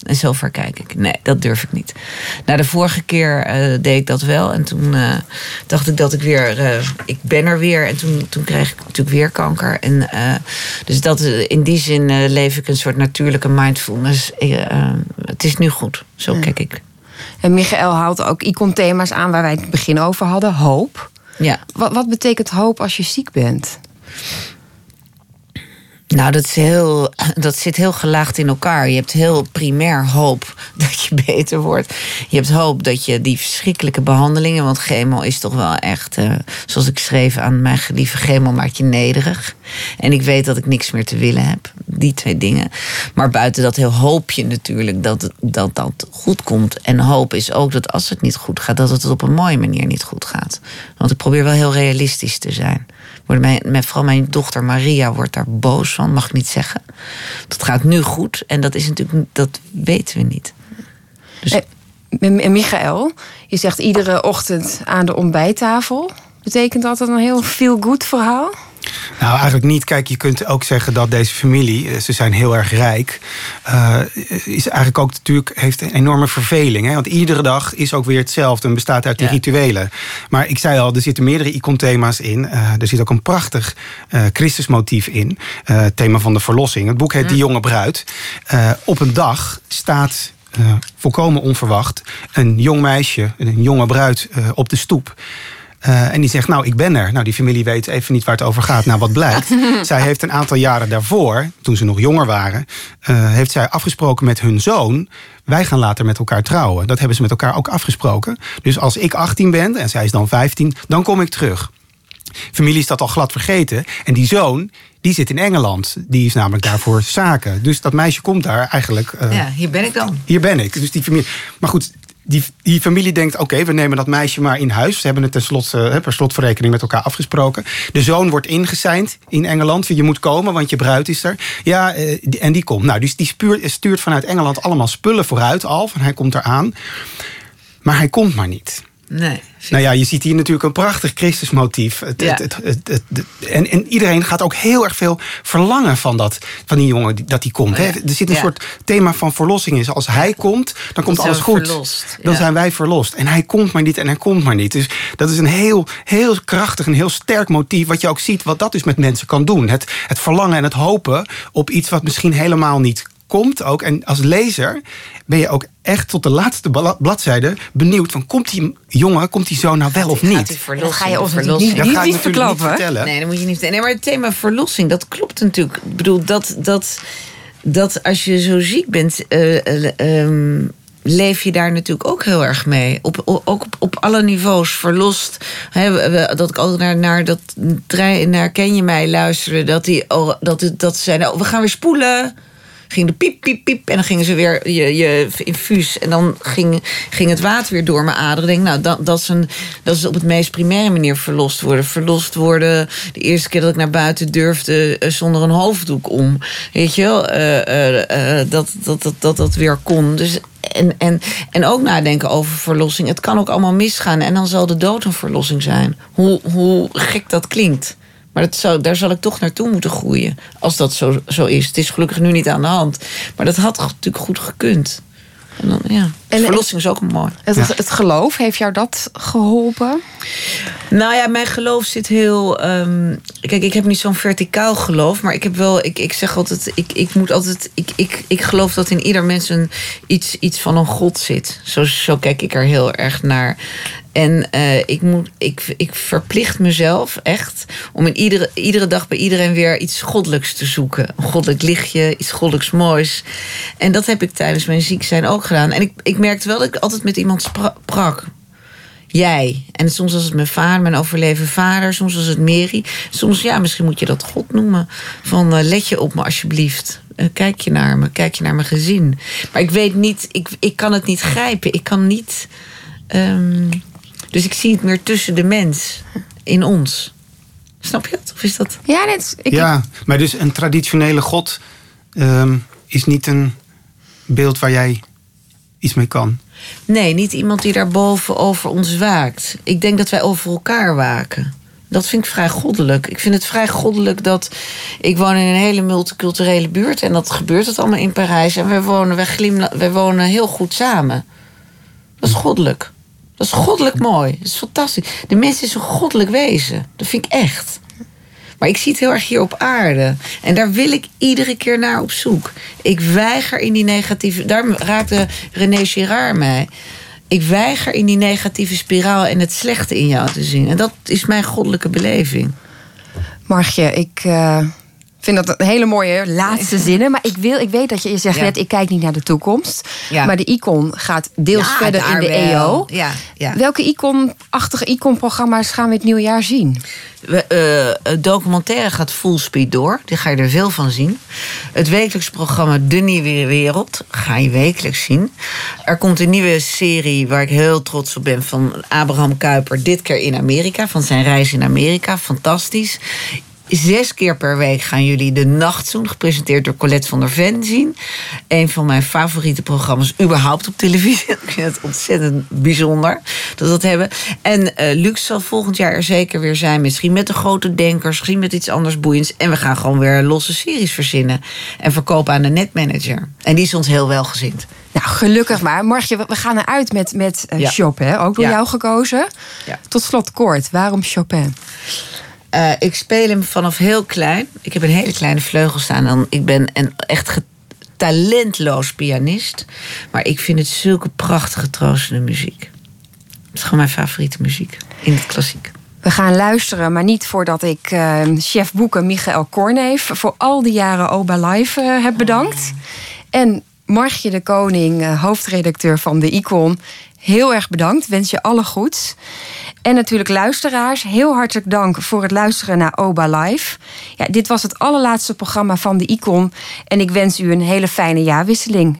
En zover kijk ik. Nee, dat durf ik niet. Nou, de vorige keer uh, deed ik dat wel. En toen uh, dacht ik dat ik weer... Uh, ik ben er weer. En toen, toen kreeg ik natuurlijk weer kanker. En, uh, dus dat, in die zin uh, leef ik een soort natuurlijke mindfulness. Uh, het is nu goed. Zo ja. kijk ik. En Michael haalt ook icon-thema's aan waar wij het begin over hadden. Hoop. Ja. Wat, wat betekent hoop als je ziek bent? Nou, dat, is heel, dat zit heel gelaagd in elkaar. Je hebt heel primair hoop dat je beter wordt. Je hebt hoop dat je die verschrikkelijke behandelingen... want chemo is toch wel echt... Uh, zoals ik schreef aan mijn geliefde, chemo maakt je nederig. En ik weet dat ik niks meer te willen heb. Die twee dingen. Maar buiten dat heel hoop je natuurlijk dat dat, dat goed komt. En hoop is ook dat als het niet goed gaat... dat het op een mooie manier niet goed gaat. Want ik probeer wel heel realistisch te zijn. Mijn, mijn, vooral mijn dochter Maria wordt daar boos van, mag ik niet zeggen. Dat gaat nu goed en dat is natuurlijk, dat weten we niet. Dus... En, en Michael, je zegt iedere ochtend aan de ontbijttafel. Betekent dat een heel feel-good verhaal? Nou, eigenlijk niet. Kijk, je kunt ook zeggen dat deze familie, ze zijn heel erg rijk, uh, is eigenlijk ook natuurlijk, heeft een enorme verveling. Hè? Want iedere dag is ook weer hetzelfde en bestaat uit die ja. rituelen. Maar ik zei al, er zitten meerdere iconthema's in. Uh, er zit ook een prachtig uh, Christusmotief in. Uh, het thema van de verlossing. Het boek heet mm. De Jonge Bruid. Uh, op een dag staat... Uh, volkomen onverwacht een jong meisje, een jonge bruid uh, op de stoep. Uh, en die zegt, nou, ik ben er. Nou, die familie weet even niet waar het over gaat. Nou, wat blijkt? Zij heeft een aantal jaren daarvoor, toen ze nog jonger waren... Uh, heeft zij afgesproken met hun zoon... wij gaan later met elkaar trouwen. Dat hebben ze met elkaar ook afgesproken. Dus als ik achttien ben en zij is dan vijftien, dan kom ik terug. Familie is dat al glad vergeten. En die zoon, die zit in Engeland. Die is namelijk daar voor zaken. Dus dat meisje komt daar eigenlijk... Uh, ja, hier ben ik dan. Hier ben ik. Dus die familie... Maar goed... Die, die familie denkt, oké, okay, we nemen dat meisje maar in huis. Ze hebben het ten slotte, per slotverrekening met elkaar afgesproken. De zoon wordt ingeseind in Engeland. Je moet komen, want je bruid is er. Ja, en die komt. Nou, dus die stuurt, stuurt vanuit Engeland allemaal spullen vooruit al. Van hij komt eraan. Maar hij komt maar niet. Nee. Nou ja, je ziet hier natuurlijk een prachtig Christusmotief. Het, ja. het, het, het, het, en, en iedereen gaat ook heel erg veel verlangen van, dat, van die jongen dat die komt. Oh ja. Hè? Er zit een ja. soort thema van verlossing in. Als hij komt, dan komt dan alles goed. Verlost. Dan ja. zijn wij verlost. En hij komt maar niet en hij komt maar niet. Dus dat is een heel, heel krachtig en heel sterk motief. Wat je ook ziet, wat dat dus met mensen kan doen. Het, het verlangen en het hopen op iets wat misschien helemaal niet komt ook. En als lezer ben je ook echt tot de laatste bladzijde benieuwd van, komt die jongen, komt die zoon nou wel of niet? Dat ga je ons niet, niet, dat ga niet verklappen. Niet vertellen. Nee, dat moet je niet vertellen. Nee, maar het thema verlossing, dat klopt natuurlijk. Ik bedoel, dat, dat, dat als je zo ziek bent, Uh, uh, um, leef je daar natuurlijk ook heel erg mee. Op, ook op, op alle niveaus. Verlost. He, dat ik altijd naar, naar dat trein, naar Ken je mij luisterde. Dat die, oh, dat, dat ze zeiden, oh, we gaan weer spoelen. Ging de piep, piep, piep. En dan gingen ze weer je, je infuus. En dan ging, ging het water weer door mijn aderen. Ik denk, nou, dat, dat, is een, dat is op het meest primaire manier verlost worden. Verlost worden. De eerste keer dat ik naar buiten durfde uh, zonder een hoofddoek om. Weet je wel? Uh, uh, uh, dat, dat, dat, dat dat weer kon. Dus, en, en, en ook nadenken over verlossing. Het kan ook allemaal misgaan. En dan zal de dood een verlossing zijn. Hoe, hoe gek dat klinkt. Maar dat zou, daar zal ik toch naartoe moeten groeien. Als dat zo, zo is. Het is gelukkig nu niet aan de hand. Maar dat had natuurlijk goed gekund. En dan, ja. En verlossing is ook mooi. Het, ja. het geloof, heeft jou dat geholpen? Nou ja, mijn geloof zit heel... Um, kijk, ik heb niet zo'n verticaal geloof. Maar ik heb wel... Ik, ik zeg altijd... Ik, ik moet altijd... Ik, ik, ik geloof dat in ieder mens een, iets, iets van een God zit. Zo, zo kijk ik er heel erg naar. En uh, ik, moet, ik, ik verplicht mezelf echt om in iedere, iedere dag bij iedereen weer iets goddelijks te zoeken. Een goddelijk lichtje, iets goddelijks moois. En dat heb ik tijdens mijn ziek zijn ook gedaan. En ik, ik merkte wel dat ik altijd met iemand sprak. Jij. En soms was het mijn vader, mijn overleden vader. Soms was het Mary. Soms, ja, misschien moet je dat God noemen. Van, uh, let je op me alsjeblieft. Uh, kijk je naar me, kijk je naar mijn gezin. Maar ik weet niet, ik, ik kan het niet grijpen. Ik kan niet... Um, Dus ik zie het meer tussen de mens, in ons. Snap je het? Of is dat... Ja, net, ik... ja, maar dus een traditionele God um, is niet een beeld waar jij iets mee kan. Nee, niet iemand die daarboven over ons waakt. Ik denk dat wij over elkaar waken. Dat vind ik vrij goddelijk. Ik vind het vrij goddelijk dat... Ik woon in een hele multiculturele buurt... en dat gebeurt het allemaal in Parijs. En wij wonen, wij glimla- wij wonen heel goed samen. Dat is goddelijk. Dat is goddelijk mooi. Dat is fantastisch. De mens is een goddelijk wezen. Dat vind ik echt. Maar ik zie het heel erg hier op aarde. En daar wil ik iedere keer naar op zoek. Ik weiger in die negatieve... Daar raakte René Girard mij... Ik weiger in die negatieve spiraal en het slechte in jou te zien. En dat is mijn goddelijke beleving. Margje, ik uh, vind dat een hele mooie laatste zinnen. Maar ik, wil, ik weet dat je, je zegt ja. net, ik kijk niet naar de toekomst. Ja. Maar de Icon gaat deels ja, verder in de wel. E O. Ja, ja. Welke Icon-achtige Icon-programma's gaan we het nieuwjaar zien? We, uh, het documentaire gaat full speed door. Die ga je er veel van zien. Het wekelijks programma De Nieuwe Wereld ga je wekelijks zien. Er komt een nieuwe serie waar ik heel trots op ben... van Abraham Kuyper, dit keer in Amerika. Van zijn reis in Amerika. Fantastisch. Zes keer per week gaan jullie De Nachtzoen, gepresenteerd door Colette van der Ven, zien. Een van mijn favoriete programma's überhaupt op televisie. Ik vind het ontzettend bijzonder dat we dat hebben. En uh, Lux zal volgend jaar er zeker weer zijn. Misschien met de grote denkers, misschien met iets anders boeiends. En we gaan gewoon weer losse series verzinnen. En verkopen aan de netmanager. En die is ons heel welgezind. Nou, gelukkig maar. Margje, we gaan eruit met, met uh, ja. Chopin. Ook door ja. jou gekozen. Ja. Tot slot kort, waarom Chopin? Uh, ik speel hem vanaf heel klein. Ik heb een hele kleine vleugel staan. En ik ben een echt talentloos pianist. Maar ik vind het zulke prachtige, troostende muziek. Het is gewoon mijn favoriete muziek. In het klassiek. We gaan luisteren, maar niet voordat ik uh, chef boeken Michael Korneef... voor al die jaren Oba Live uh, heb bedankt. Oh. En Margje de Koning, uh, hoofdredacteur van de Icon... heel erg bedankt, wens je alle goeds. En natuurlijk luisteraars, heel hartelijk dank voor het luisteren naar Oba Live. Ja, dit was het allerlaatste programma van de Icon. En ik wens u een hele fijne jaarwisseling.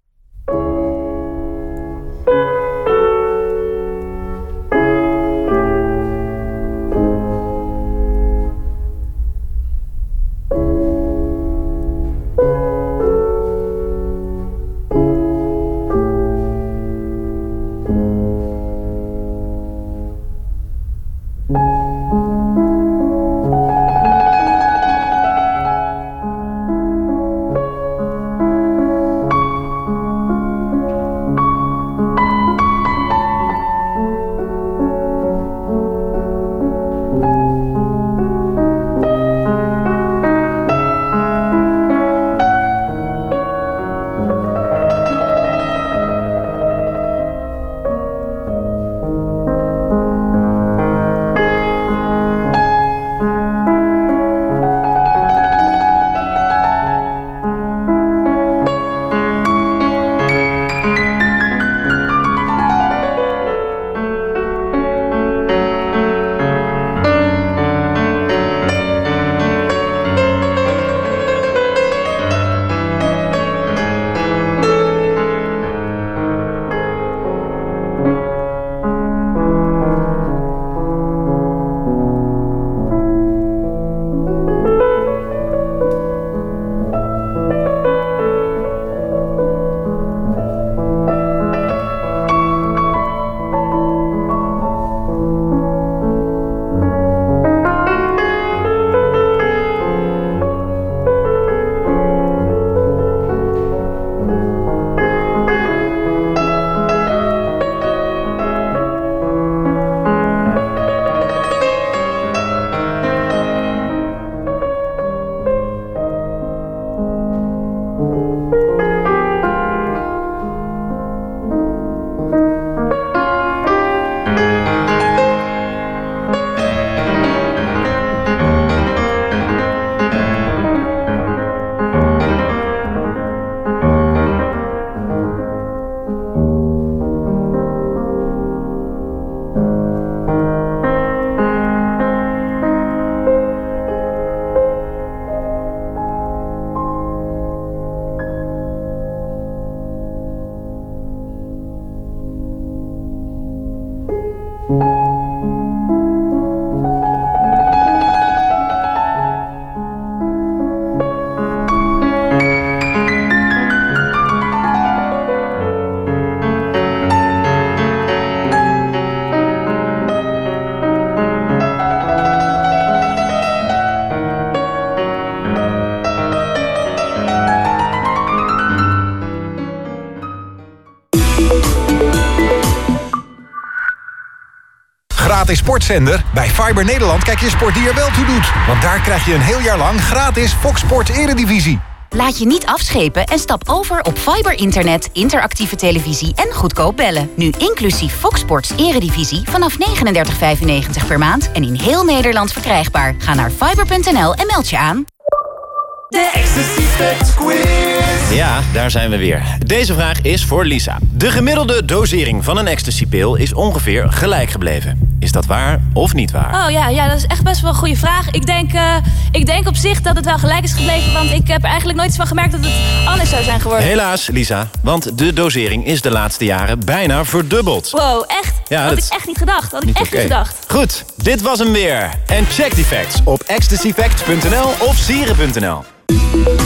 gratis sportzender? Bij Fiber Nederland kijk je sport die er wel toe doet. Want daar krijg je een heel jaar lang gratis Fox Sport Eredivisie. Laat je niet afschepen en stap over op fiber internet, interactieve televisie en goedkoop bellen. Nu inclusief Fox Sports Eredivisie vanaf negenendertig vijfennegentig per maand en in heel Nederland verkrijgbaar. Ga naar fiber punt n l en meld je aan. De Ecstasy Facts Quiz. Ja, daar zijn we weer. Deze vraag is voor Lisa. De gemiddelde dosering van een ecstasy-pil is ongeveer gelijk gebleven. Is dat waar of niet waar? Oh ja, ja, dat is echt best wel een goede vraag. Ik denk, uh, ik denk op zich dat het wel gelijk is gebleven, want ik heb er eigenlijk nooit iets van gemerkt dat het anders zou zijn geworden. Helaas, Lisa, want de dosering is de laatste jaren bijna verdubbeld. Wow, echt? Ja, dat had dat ik echt niet gedacht. Dat had ik echt okay. niet gedacht. Goed, dit was hem weer. En check die facts op ecstasyfacts punt n l of sieren punt n l.